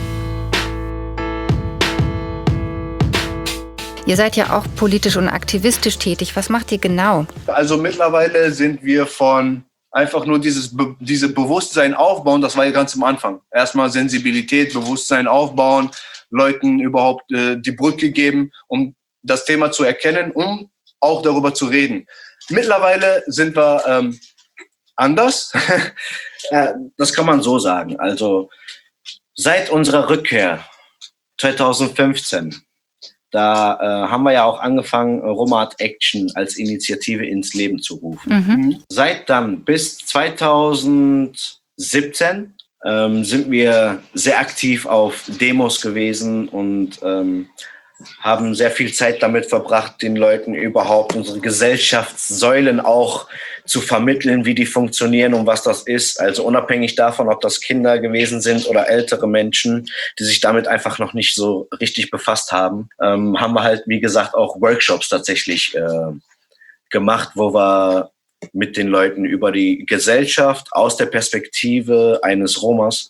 Ihr seid ja auch politisch und aktivistisch tätig. Was macht ihr genau? Also mittlerweile sind wir von einfach nur dieses Be- diese Bewusstsein aufbauen, das war ja ganz am Anfang. Erstmal Sensibilität, Bewusstsein aufbauen, Leuten überhaupt äh, die Brücke geben, um das Thema zu erkennen, um auch darüber zu reden. Mittlerweile sind wir ähm, anders. Äh, das kann man so sagen. Also seit unserer Rückkehr zweitausendfünfzehn, da äh, haben wir ja auch angefangen, Romat Action als Initiative ins Leben zu rufen. Mhm. Seit dann bis zweitausendsiebzehn ähm, sind wir sehr aktiv auf Demos gewesen und ähm, haben sehr viel Zeit damit verbracht, den Leuten überhaupt unsere Gesellschaftssäulen auch zu vermitteln, wie die funktionieren und was das ist. Also unabhängig davon, ob das Kinder gewesen sind oder ältere Menschen, die sich damit einfach noch nicht so richtig befasst haben, ähm, haben wir halt, wie gesagt, auch Workshops tatsächlich äh, gemacht, wo wir mit den Leuten über die Gesellschaft aus der Perspektive eines Romas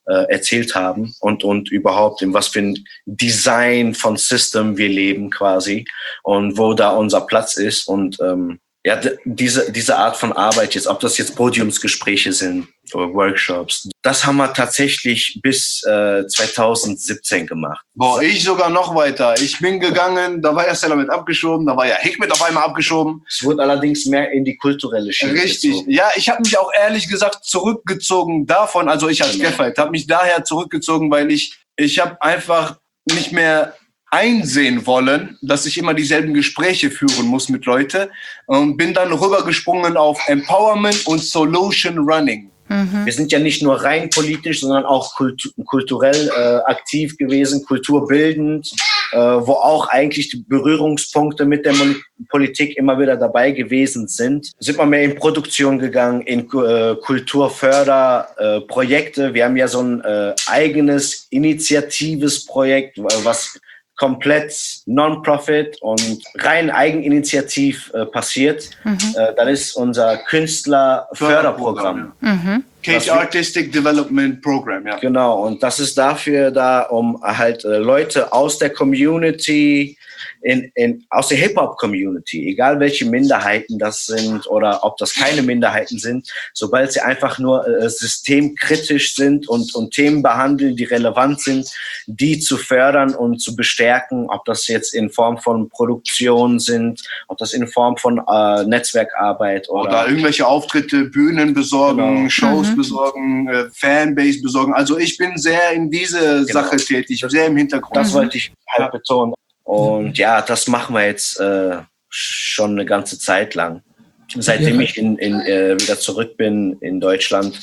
äh, erzählt haben und, und überhaupt in was für ein Design von System wir leben quasi und wo da unser Platz ist. Und ähm, ja, d- diese, diese Art von Arbeit jetzt, ob das jetzt Podiumsgespräche sind oder Workshops, das haben wir tatsächlich bis äh, zwanzig siebzehn gemacht. Boah, ich sogar noch weiter. Ich bin gegangen, da war ja Selamet abgeschoben, da war ja Hikmet auf einmal abgeschoben. Es wurde allerdings mehr in die kulturelle Schiene Richtig. gezogen. Ja, ich habe mich auch ehrlich gesagt zurückgezogen davon, also ich als Genau. Gefeit, habe mich daher zurückgezogen, weil ich, ich habe einfach nicht mehr einsehen wollen, dass ich immer dieselben Gespräche führen muss mit Leuten und bin dann rübergesprungen auf Empowerment und Solution Running. Wir sind ja nicht nur rein politisch, sondern auch kultu- kulturell äh, aktiv gewesen, kulturbildend, äh, wo auch eigentlich die Berührungspunkte mit der Mon- Politik immer wieder dabei gewesen sind. Sind wir mehr in Produktion gegangen, in äh, Kulturförderprojekte. Äh, Projekte. Wir haben ja so ein äh, eigenes initiatives Projekt, was komplett Non-Profit und rein eigeninitiativ äh, passiert. Mhm. Äh, das ist unser Künstlerförderprogramm. Mhm. Cage Artistic Development Program, ja. Genau, und das ist dafür da, um halt äh, Leute aus der Community, in, in, aus der Hip-Hop-Community, egal welche Minderheiten das sind oder ob das keine Minderheiten sind, sobald sie einfach nur äh, systemkritisch sind und, und Themen behandeln, die relevant sind, die zu fördern und zu bestärken, ob das jetzt in Form von Produktion sind, ob das in Form von äh, Netzwerkarbeit oder, Oder irgendwelche Auftritte, Bühnen besorgen, Genau. Shows Mhm. besorgen, äh, Fanbase besorgen. Also ich bin sehr in diese Genau. Sache tätig, sehr im Hintergrund. Das wollte ich halt betonen. Und ja, das machen wir jetzt äh, schon eine ganze Zeit lang. Seitdem Ja. ich in, in, äh, wieder zurück bin in Deutschland,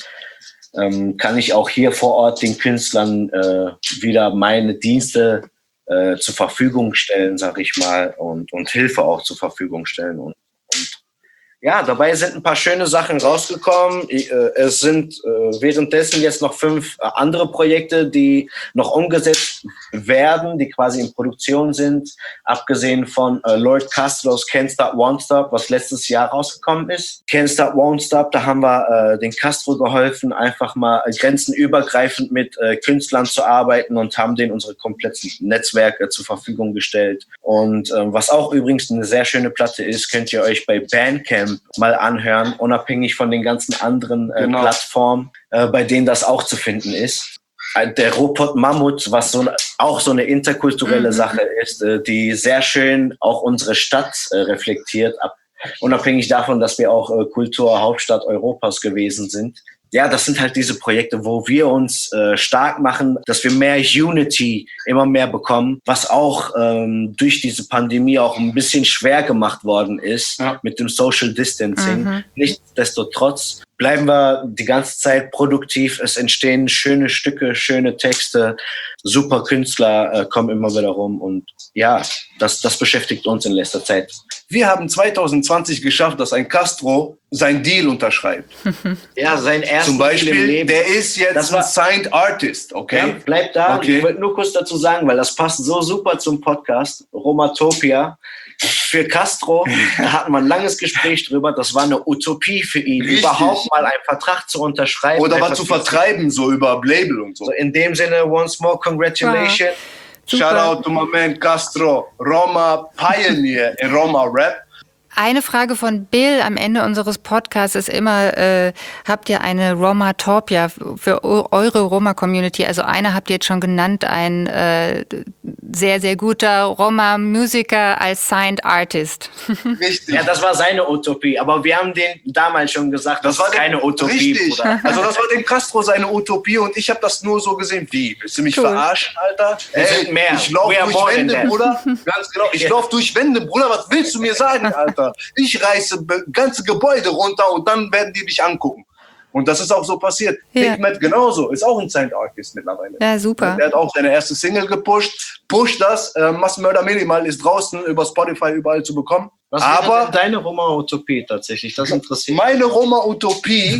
ähm, kann ich auch hier vor Ort den Künstlern äh, wieder meine Dienste äh, zur Verfügung stellen, sag ich mal, und, und Hilfe auch zur Verfügung stellen. Und, und ja, dabei sind ein paar schöne Sachen rausgekommen. Ich, äh, es sind äh, währenddessen jetzt noch fünf äh, andere Projekte, die noch umgesetzt werden, die quasi in Produktion sind. Abgesehen von äh, Lord Castros Can't Stop, Won't Stop, was letztes Jahr rausgekommen ist. Can't Stop, Won't Stop, da haben wir äh, den Castro geholfen, einfach mal äh, grenzenübergreifend mit äh, Künstlern zu arbeiten und haben denen unsere kompletten Netzwerke zur Verfügung gestellt. Und äh, was auch übrigens eine sehr schöne Platte ist, könnt ihr euch bei Bandcamp mal anhören, unabhängig von den ganzen anderen äh, Genau. Plattformen, äh, bei denen das auch zu finden ist. Äh, Der Ruhrpott Mammut, was so eine, auch so eine interkulturelle Mhm. Sache ist, äh, die sehr schön auch unsere Stadt äh, reflektiert, ab, unabhängig davon, dass wir auch äh, Kulturhauptstadt Europas gewesen sind. Ja, das sind halt diese Projekte, wo wir uns äh, stark machen, dass wir mehr Unity immer mehr bekommen, was auch ähm, durch diese Pandemie auch ein bisschen schwer gemacht worden ist Ja. mit dem Social Distancing. Mhm. Nichtsdestotrotz bleiben wir die ganze Zeit produktiv. Es entstehen schöne Stücke, schöne Texte, super Künstler äh, kommen immer wieder rum und ja, das, das beschäftigt uns in letzter Zeit. Wir haben zwanzig zwanzig geschafft, dass ein Castro sein Deal unterschreibt. Ja, sein erstes Zum Beispiel, der ist jetzt Das war- ein Signed Artist, okay? Ja, bleib da. Okay. Ich wollte nur kurz dazu sagen, weil das passt so super zum Podcast. Romatopia. Für Castro, da hatten wir ein langes Gespräch drüber. Das war eine Utopie für ihn, Richtig. überhaupt mal einen Vertrag zu unterschreiben. Oder was Einfach zu vertreiben, so über Label und so. So in dem Sinne, once more, congratulations. Super. Shout out to my man Castro, Roma Pioneer in Roma Rap. Eine Frage von Bill am Ende unseres Podcasts ist immer, äh, habt ihr eine Romatopia für eu- eure Roma-Community? Also eine habt ihr jetzt schon genannt, ein äh, sehr, sehr guter Roma-Musiker als Signed Artist. Richtig. Ja, das war seine Utopie. Aber wir haben den damals schon gesagt, das, Das war ist keine dem- Utopie, richtig. Bruder. Also das war dem Castro seine Utopie und ich habe das nur so gesehen. Wie? Willst du mich Cool. verarschen, Alter? Wir sind mehr. Ich laufe We are durch more than Wände, that. Bruder. Ganz genau. Ich Ja. laufe durch Wände, Bruder. Was willst du mir sagen, Alter? Ich reiße be- ganze Gebäude runter und dann werden die dich angucken. Und das ist auch so passiert. Ja. Hikmet genauso, ist auch ein Signed Artist mittlerweile. Ja, super. Der hat auch seine erste Single gepusht. Push das. Äh, Massenmörder Minimal ist draußen über Spotify überall zu bekommen. Was wäre Aber denn deine Roma-Utopie tatsächlich? Das interessiert mich. meine Roma-Utopie,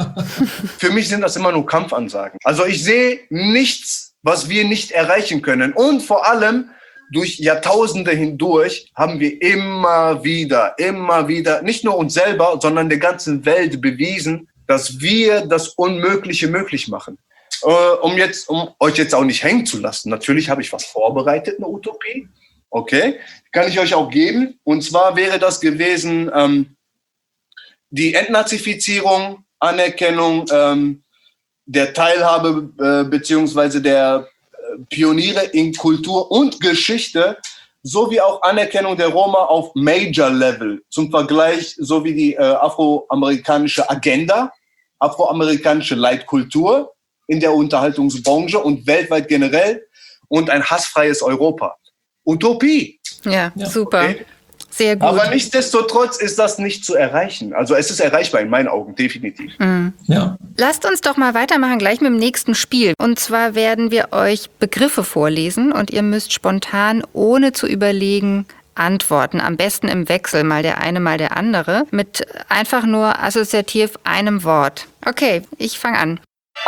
für mich sind das immer nur Kampfansagen. Also ich sehe nichts, was wir nicht erreichen können. Und vor allem durch Jahrtausende hindurch haben wir immer wieder, immer wieder, nicht nur uns selber, sondern der ganzen Welt bewiesen, dass wir das Unmögliche möglich machen. äh, um jetzt, um euch jetzt auch nicht hängen zu lassen. Natürlich habe ich was vorbereitet, eine Utopie. Okay, kann ich euch auch geben. Und zwar wäre das gewesen ähm, die Entnazifizierung, Anerkennung ähm, der Teilhabe äh, beziehungsweise der äh, Pioniere in Kultur und Geschichte, sowie auch Anerkennung der Roma auf Major-Level. Zum Vergleich, so wie die äh, afroamerikanische Agenda, afroamerikanische Leitkultur in der Unterhaltungsbranche und weltweit generell und ein hassfreies Europa. Utopie. Ja, Ja, super. Okay. Sehr gut. Aber nichtsdestotrotz ist das nicht zu erreichen. Also es ist erreichbar in meinen Augen, definitiv. Mhm. Ja. Lasst uns doch mal weitermachen, gleich mit dem nächsten Spiel. Und zwar werden wir euch Begriffe vorlesen und ihr müsst spontan, ohne zu überlegen, antworten. Am besten im Wechsel, mal der eine, mal der andere, mit einfach nur assoziativ einem Wort. Okay, ich fange an.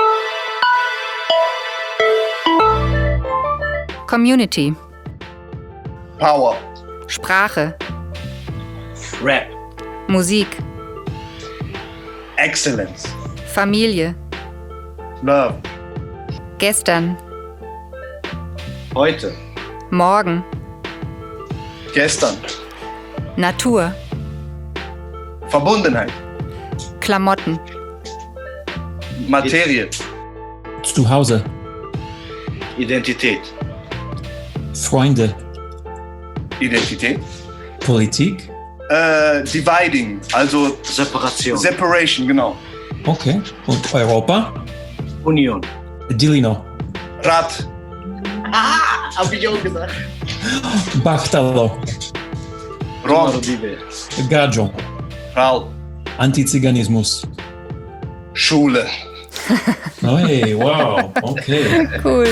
Community. Power, Sprache. Rap. Musik. Excellence, Familie. Love, Gestern. Heute. Morgen. gestern, Natur. Verbundenheit, Klamotten. Materie, Zu Hause. Identität. Freunde. Identität, Politik. äh, Dividing, also Separation. Separation, genau. Okay. Und Europa. Union. Dilino. Rat, Hab ich auch gesagt. Bachtalo. Rom, Gaggio. Frau, Antiziganismus. Schule. Hey, wow. Okay. Cool.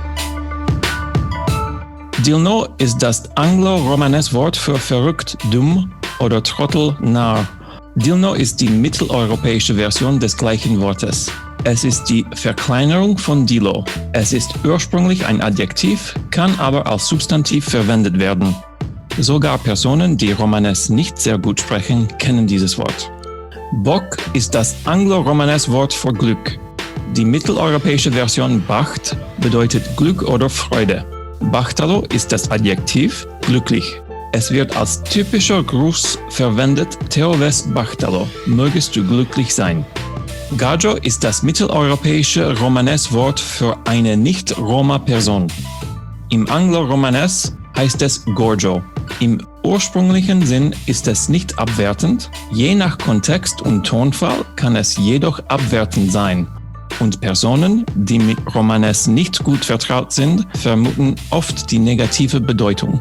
Dilno ist das anglo-romanes Wort für verrückt, dumm oder Trottel, Narr. Dilno ist die mitteleuropäische Version des gleichen Wortes. Es ist die Verkleinerung von Dilo. Es ist ursprünglich ein Adjektiv, kann aber als Substantiv verwendet werden. Sogar Personen, die Romanes nicht sehr gut sprechen, kennen dieses Wort. Bock ist das anglo-romanes Wort für Glück. Die mitteleuropäische Version Bacht bedeutet Glück oder Freude. Bachtalo ist das Adjektiv glücklich. Es wird als typischer Gruß verwendet, Theo ves Bachtalo, mögest du glücklich sein. Gaggio ist das mitteleuropäische Romanes-Wort für eine Nicht-Roma-Person. Im Anglo-Romanes heißt es Gorgio. Im ursprünglichen Sinn ist es nicht abwertend, je nach Kontext und Tonfall kann es jedoch abwertend sein. Und Personen, die mit Romanes nicht gut vertraut sind, vermuten oft die negative Bedeutung.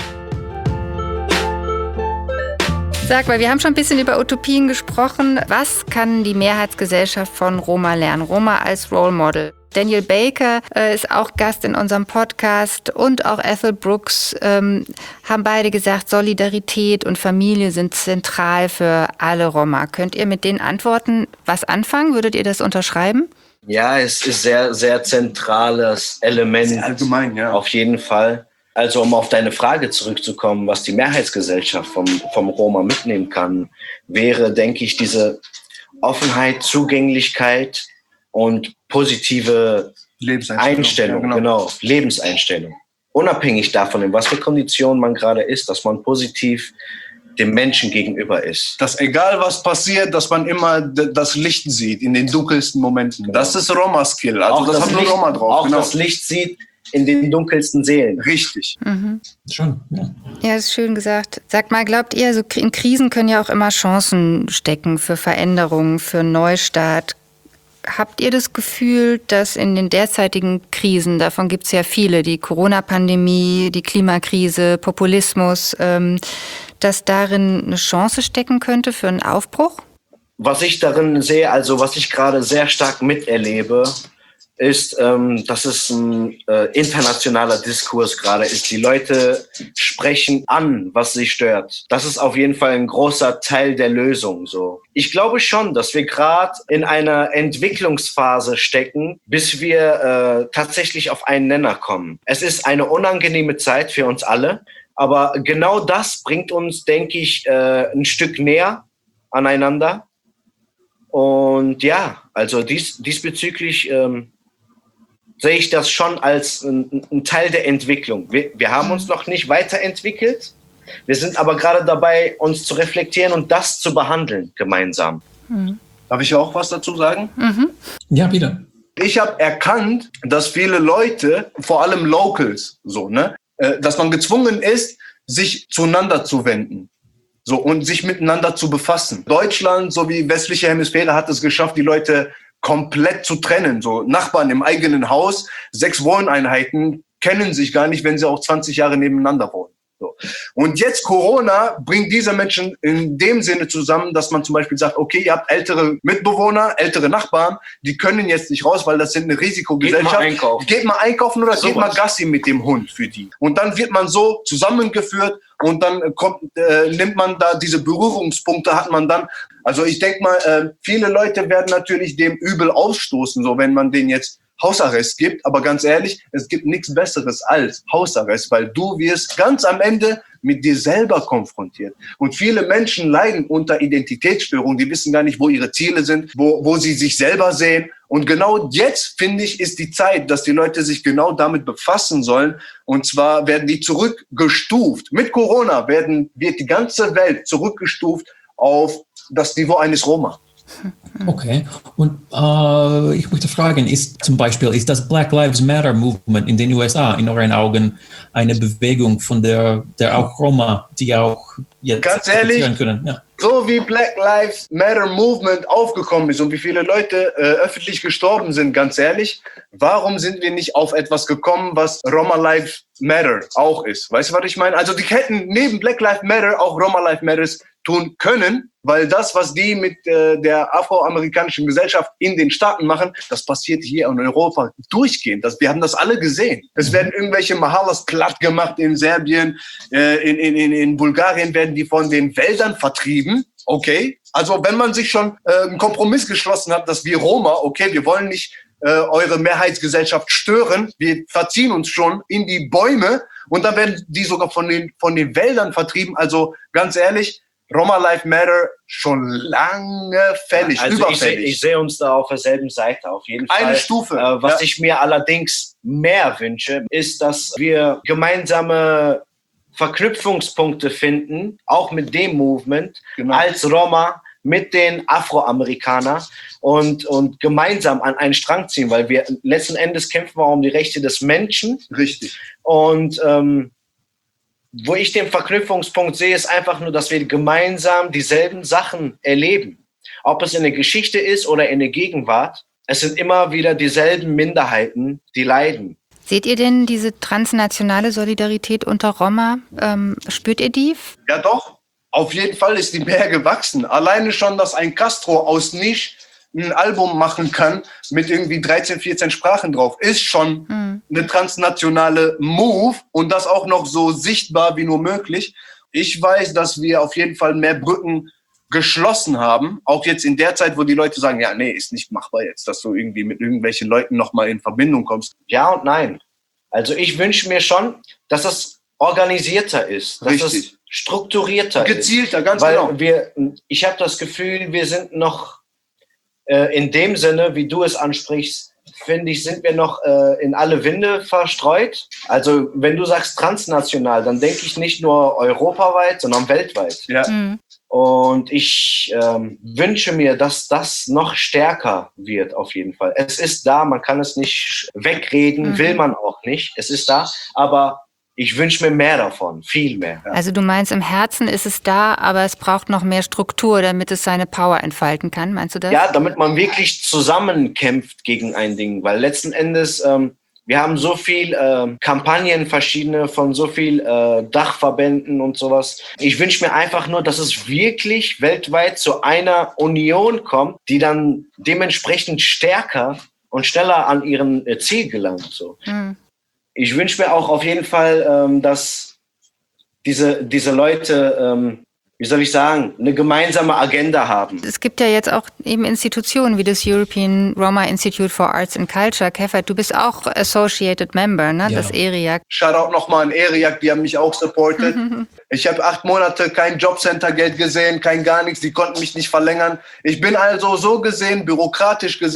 Sag mal, wir haben schon ein bisschen über Utopien gesprochen. Was kann die Mehrheitsgesellschaft von Roma lernen? Roma als Role Model. Daniel Baker äh, ist auch Gast in unserem Podcast und auch Ethel Brooks ähm, haben beide gesagt, Solidarität und Familie sind zentral für alle Roma. Könnt ihr mit den Antworten was anfangen? Würdet ihr das unterschreiben? Ja, es ist sehr, sehr zentrales Element. Sehr allgemein, ja. Auf jeden Fall. Also um auf deine Frage zurückzukommen, was die Mehrheitsgesellschaft vom, vom Roma mitnehmen kann, wäre, denke ich, diese Offenheit, Zugänglichkeit und positive Lebenseinstellung. Einstellung, Ja, genau. genau, Lebenseinstellung. Unabhängig davon, in was für Konditionen man gerade ist, dass man positiv dem Menschen gegenüber ist. Dass egal was passiert, dass man immer d- das Licht sieht in den dunkelsten Momenten. Genau. Das ist Roma-Skill. Also auch das, das, hat nur Licht, Roma drauf. auch Genau. das Licht sieht in den dunkelsten Seelen. Richtig. Mhm. Schon, ja. Ja, das ist schön gesagt. Sagt mal, glaubt ihr, so in Krisen können ja auch immer Chancen stecken für Veränderungen, für Neustart. Habt ihr das Gefühl, dass in den derzeitigen Krisen, davon gibt es ja viele, die Corona-Pandemie, die Klimakrise, Populismus, ähm, dass darin eine Chance stecken könnte für einen Aufbruch? Was ich darin sehe, also was ich gerade sehr stark miterlebe, ist, ähm, dass es ein äh, internationaler Diskurs gerade ist. Die Leute sprechen an, was sie stört. Das ist auf jeden Fall ein großer Teil der Lösung. So, ich glaube schon, dass wir gerade in einer Entwicklungsphase stecken, bis wir äh, tatsächlich auf einen Nenner kommen. Es ist eine unangenehme Zeit für uns alle, aber genau das bringt uns, denke ich, äh, ein Stück näher aneinander. Und ja, also dies, diesbezüglich ähm, sehe ich das schon als ein, ein Teil der Entwicklung. Wir, wir haben uns noch nicht weiterentwickelt. Wir sind aber gerade dabei, uns zu reflektieren und das zu behandeln gemeinsam. Mhm. Darf ich auch was dazu sagen? Mhm. Ja, bitte. Ich habe erkannt, dass viele Leute, vor allem Locals, so, ne, äh, dass man gezwungen ist, sich zueinander zu wenden. So, und sich miteinander zu befassen. Deutschland sowie westliche Hemisphäre hat es geschafft, die Leute komplett zu trennen. So Nachbarn im eigenen Haus, sechs Wohneinheiten kennen sich gar nicht, wenn sie auch zwanzig Jahre nebeneinander wohnen. So. Und jetzt Corona bringt diese Menschen in dem Sinne zusammen, dass man zum Beispiel sagt, okay, ihr habt ältere Mitbewohner, ältere Nachbarn, die können jetzt nicht raus, weil das sind eine Risikogesellschaft. Geht mal einkaufen. Geht mal einkaufen oder so geht was. mal Gassi mit dem Hund für die. Und dann wird man so zusammengeführt und dann kommt, äh, nimmt man da diese Berührungspunkte, hat man dann. Also ich denke mal, äh, viele Leute werden natürlich dem übel ausstoßen, so wenn man den jetzt Hausarrest gibt, aber ganz ehrlich, es gibt nichts Besseres als Hausarrest, weil du wirst ganz am Ende mit dir selber konfrontiert. Und viele Menschen leiden unter Identitätsstörungen, die wissen gar nicht, wo ihre Ziele sind, wo, wo sie sich selber sehen. Und genau jetzt, finde ich, ist die Zeit, dass die Leute sich genau damit befassen sollen. Und zwar werden die zurückgestuft. Mit Corona werden, wird die ganze Welt zurückgestuft auf das Niveau eines Roma. Okay, und äh, ich möchte fragen, ist zum Beispiel, ist das Black Lives Matter Movement in den U S A in euren Augen eine Bewegung von der, der auch Roma, die auch jetzt ganz ehrlich, können? Ja. So wie Black Lives Matter Movement aufgekommen ist und wie viele Leute äh, öffentlich gestorben sind, ganz ehrlich, warum sind wir nicht auf etwas gekommen, was Roma Lives Matter auch ist? Weißt du, was ich meine? Also die hätten neben Black Lives Matter auch Roma Lives Matters tun können, weil das, was die mit äh, der afroamerikanischen Gesellschaft in den Staaten machen, das passiert hier in Europa durchgehend. Das, wir haben das alle gesehen. Es werden irgendwelche Mahalas platt gemacht in Serbien, äh, in, in, in, in Bulgarien werden die von den Wäldern vertrieben. Okay, also wenn man sich schon äh, einen Kompromiss geschlossen hat, dass wir Roma, okay, wir wollen nicht äh, eure Mehrheitsgesellschaft stören, wir verziehen uns schon in die Bäume und dann werden die sogar von den, von den Wäldern vertrieben. Also ganz ehrlich, Roma Life Matter schon lange fällig, also überfällig. Ich, ich sehe uns da auf derselben Seite, auf jeden Fall. Eine Stufe. Äh, was ja. ich mir allerdings mehr wünsche, ist, dass wir gemeinsame Verknüpfungspunkte finden, auch mit dem Movement, genau. als Roma, mit den Afroamerikanern und, und gemeinsam an einen Strang ziehen, weil wir letzten Endes kämpfen wir um die Rechte des Menschen. Richtig. Und ähm, wo ich den Verknüpfungspunkt sehe, ist einfach nur, dass wir gemeinsam dieselben Sachen erleben. Ob es in der Geschichte ist oder in der Gegenwart, es sind immer wieder dieselben Minderheiten, die leiden. Seht ihr denn diese transnationale Solidarität unter Roma? Ähm, spürt ihr die? Ja doch, auf jeden Fall ist die mehr gewachsen. Alleine schon, dass ein Castro aus Nisch ein Album machen kann mit irgendwie dreizehn, vierzehn Sprachen drauf, ist schon mhm. eine transnationale Move und das auch noch so sichtbar wie nur möglich. Ich weiß, dass wir auf jeden Fall mehr Brücken geschlossen haben, auch jetzt in der Zeit, wo die Leute sagen, ja, nee, ist nicht machbar jetzt, dass du irgendwie mit irgendwelchen Leuten nochmal in Verbindung kommst. Ja und nein. Also ich wünsche mir schon, dass es organisierter ist, dass Richtig. es strukturierter Gezielter, ist. Gezielter, ganz Weil genau. Wir, ich habe das Gefühl, wir sind noch äh, in dem Sinne, wie du es ansprichst, finde ich, sind wir noch äh, in alle Winde verstreut. Also wenn du sagst transnational, dann denke ich nicht nur europaweit, sondern weltweit. Ja. Mhm. Und ich ähm, wünsche mir, dass das noch stärker wird, auf jeden Fall. Es ist da, man kann es nicht wegreden, mhm. will man auch nicht. Es ist da, aber ich wünsche mir mehr davon, viel mehr. Also du meinst, im Herzen ist es da, aber es braucht noch mehr Struktur, damit es seine Power entfalten kann. Meinst du das? Ja, damit man wirklich zusammenkämpft gegen ein Ding. Weil letzten Endes, ähm, wir haben so viel äh, Kampagnen, verschiedene von so viel äh, Dachverbänden und sowas. Ich wünsche mir einfach nur, dass es wirklich weltweit zu einer Union kommt, die dann dementsprechend stärker und schneller an ihren äh, Ziel gelangt. So. Mhm. Ich wünsche mir auch auf jeden Fall, ähm, dass diese, diese Leute, ähm, wie soll ich sagen, eine gemeinsame Agenda haben. Es gibt ja jetzt auch eben Institutionen wie das European Roma Institute for Arts and Culture. Keffer, du bist auch Associated Member, ne? Ja. Das E R I A C. Shoutout nochmal an E R I A C, die haben mich auch supportet. Ich habe acht Monate kein Jobcenter-Geld gesehen, kein gar nichts, die konnten mich nicht verlängern. Ich bin also so gesehen, bürokratisch gesehen,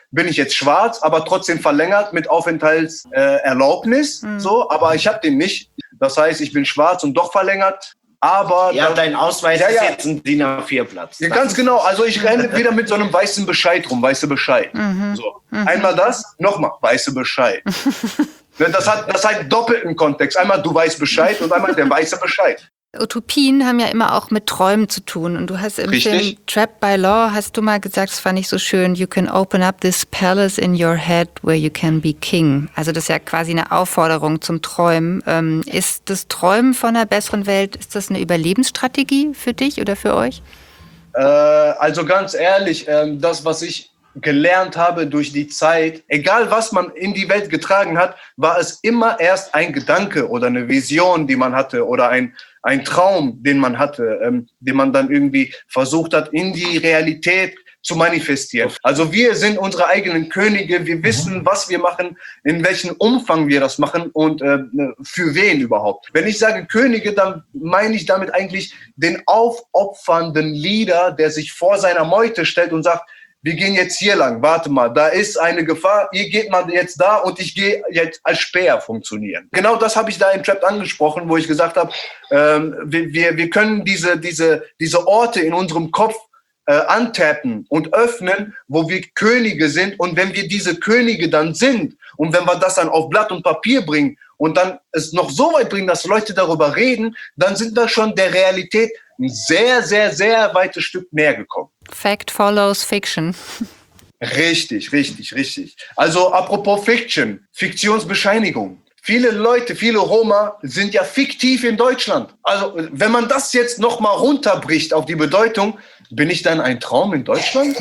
bin ich jetzt schwarz, aber trotzdem verlängert mit Aufenthaltserlaubnis. Äh, mhm. So, aber ich habe den nicht. Das heißt, ich bin schwarz und doch verlängert. Aber ja, dein Ausweis ja, ist ja. jetzt ein D I N A vier Platz. Ja, ganz genau. Also ich renne wieder mit so einem weißen Bescheid rum, weiße Bescheid. Mhm. So. Mhm. Einmal das, nochmal weiße Bescheid. Das hat, das hat doppelten Kontext. Einmal du weißt Bescheid und einmal der weiße Bescheid. Utopien haben ja immer auch mit Träumen zu tun. Und du hast im Richtig. Film Trapped by Law, hast du mal gesagt, das fand ich so schön, you can open up this palace in your head where you can be king. Also das ist ja quasi eine Aufforderung zum Träumen. Ähm, ist das Träumen von einer besseren Welt, ist das eine Überlebensstrategie für dich oder für euch? Äh, also ganz ehrlich, äh, das, was ich gelernt habe durch die Zeit, egal was man in die Welt getragen hat, war es immer erst ein Gedanke oder eine Vision, die man hatte oder ein, ein Traum, den man hatte, ähm, den man dann irgendwie versucht hat, in die Realität zu manifestieren. Also wir sind unsere eigenen Könige, wir wissen, was wir machen, in welchem Umfang wir das machen und äh, für wen überhaupt. Wenn ich sage Könige, dann meine ich damit eigentlich den aufopfernden Leader, der sich vor seiner Meute stellt und sagt, wir gehen jetzt hier lang, warte mal, da ist eine Gefahr, ihr geht mal jetzt da und ich gehe jetzt als Späher funktionieren. Genau das habe ich da in Trapped angesprochen, wo ich gesagt habe, ähm, wir, wir können diese, diese, diese Orte in unserem Kopf äh, antappen und öffnen, wo wir Könige sind. Und wenn wir diese Könige dann sind und wenn wir das dann auf Blatt und Papier bringen und dann es noch so weit bringen, dass Leute darüber reden, dann sind wir schon der Realität ein sehr, sehr, sehr weites Stück näher gekommen. Fact follows Fiction. Richtig, richtig, richtig. Also apropos Fiction, Fiktionsbescheinigung. Viele Leute, viele Roma sind ja fiktiv in Deutschland. Also wenn man das jetzt nochmal runterbricht auf die Bedeutung, bin ich dann ein Traum in Deutschland?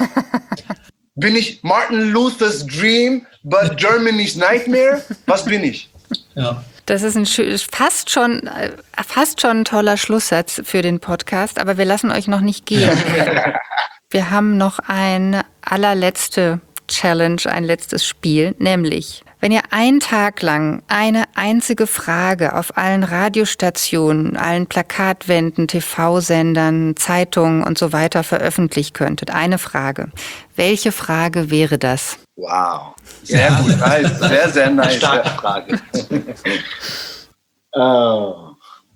Bin ich Martin Luther's Dream, but Germany's Nightmare? Was bin ich? Ja. Das ist ein fast schon, fast schon ein toller Schlusssatz für den Podcast, aber wir lassen euch noch nicht gehen. Wir haben noch eine allerletzte Challenge, ein letztes Spiel, nämlich, wenn ihr einen Tag lang eine einzige Frage auf allen Radiostationen, allen Plakatwänden, T V-Sendern, Zeitungen und so weiter veröffentlichen könntet, eine Frage. Welche Frage wäre das? Wow. Sehr gut, nice. Sehr, sehr nice. Starke Frage. uh,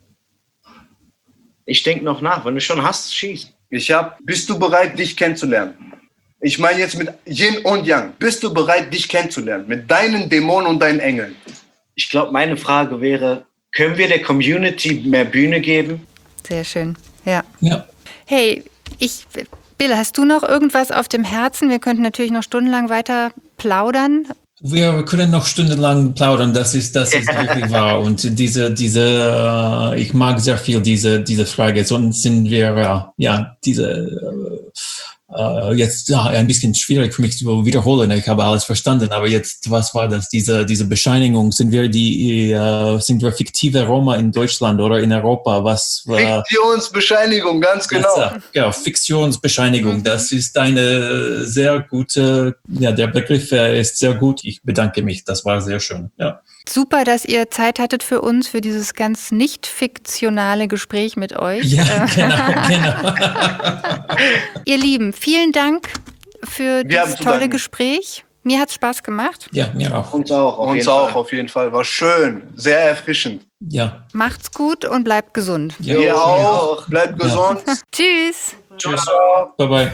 ich denke noch nach. Wenn du schon hast, schieß. Ich hab, bist du bereit, dich kennenzulernen? Ich meine jetzt mit Yin und Yang. Bist du bereit, dich kennenzulernen? Mit deinen Dämonen und deinen Engeln? Ich glaube, meine Frage wäre, können wir der Community mehr Bühne geben? Sehr schön, ja. Ja. Hey, ich... Bill, hast du noch irgendwas auf dem Herzen? Wir könnten natürlich noch stundenlang weiter plaudern. Wir können noch stundenlang plaudern, das ist, das ist wirklich wahr. Und diese, diese, ich mag sehr viel diese, diese Frage. Sonst sind wir, ja, diese, äh, jetzt ja, ein bisschen schwierig für mich zu wiederholen. Ich habe alles verstanden, aber jetzt, was war das? Diese, diese Bescheinigung, sind wir die, äh, sind wir fiktive Roma in Deutschland oder in Europa? Was war? Fiktionsbescheinigung, ganz genau. Jetzt, ja, Fiktionsbescheinigung, das ist eine sehr gute, ja, der Begriff ist sehr gut. Ich bedanke mich, das war sehr schön, ja. Super, dass ihr Zeit hattet für uns, für dieses ganz nicht fiktionale Gespräch mit euch. Ja, genau, genau. Ihr Lieben, vielen Dank für dieses tolle Gespräch. Mir hat es Spaß gemacht. Ja, mir auch. Uns auch, auf Uns jeden auch, Fall. auf jeden Fall. War schön, sehr erfrischend. Ja. Macht's gut und bleibt gesund. Ja, Ihr ja. auch, bleibt gesund. Tschüss. Tschüss. Bye bye.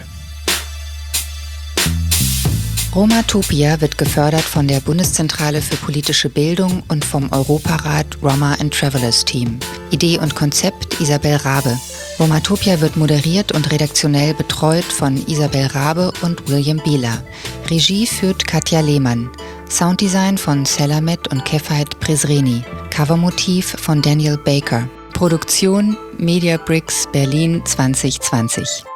Romatopia wird gefördert von der Bundeszentrale für politische Bildung und vom Europarat Roma and Travelers Team. Idee und Konzept Isabel Rabe. Romatopia wird moderiert und redaktionell betreut von Isabel Rabe und William Bieler. Regie führt Katja Lehmann. Sounddesign von Selamet und Kefait Presreni. Covermotiv von Daniel Baker. Produktion Media Bricks Berlin zwanzig zwanzig.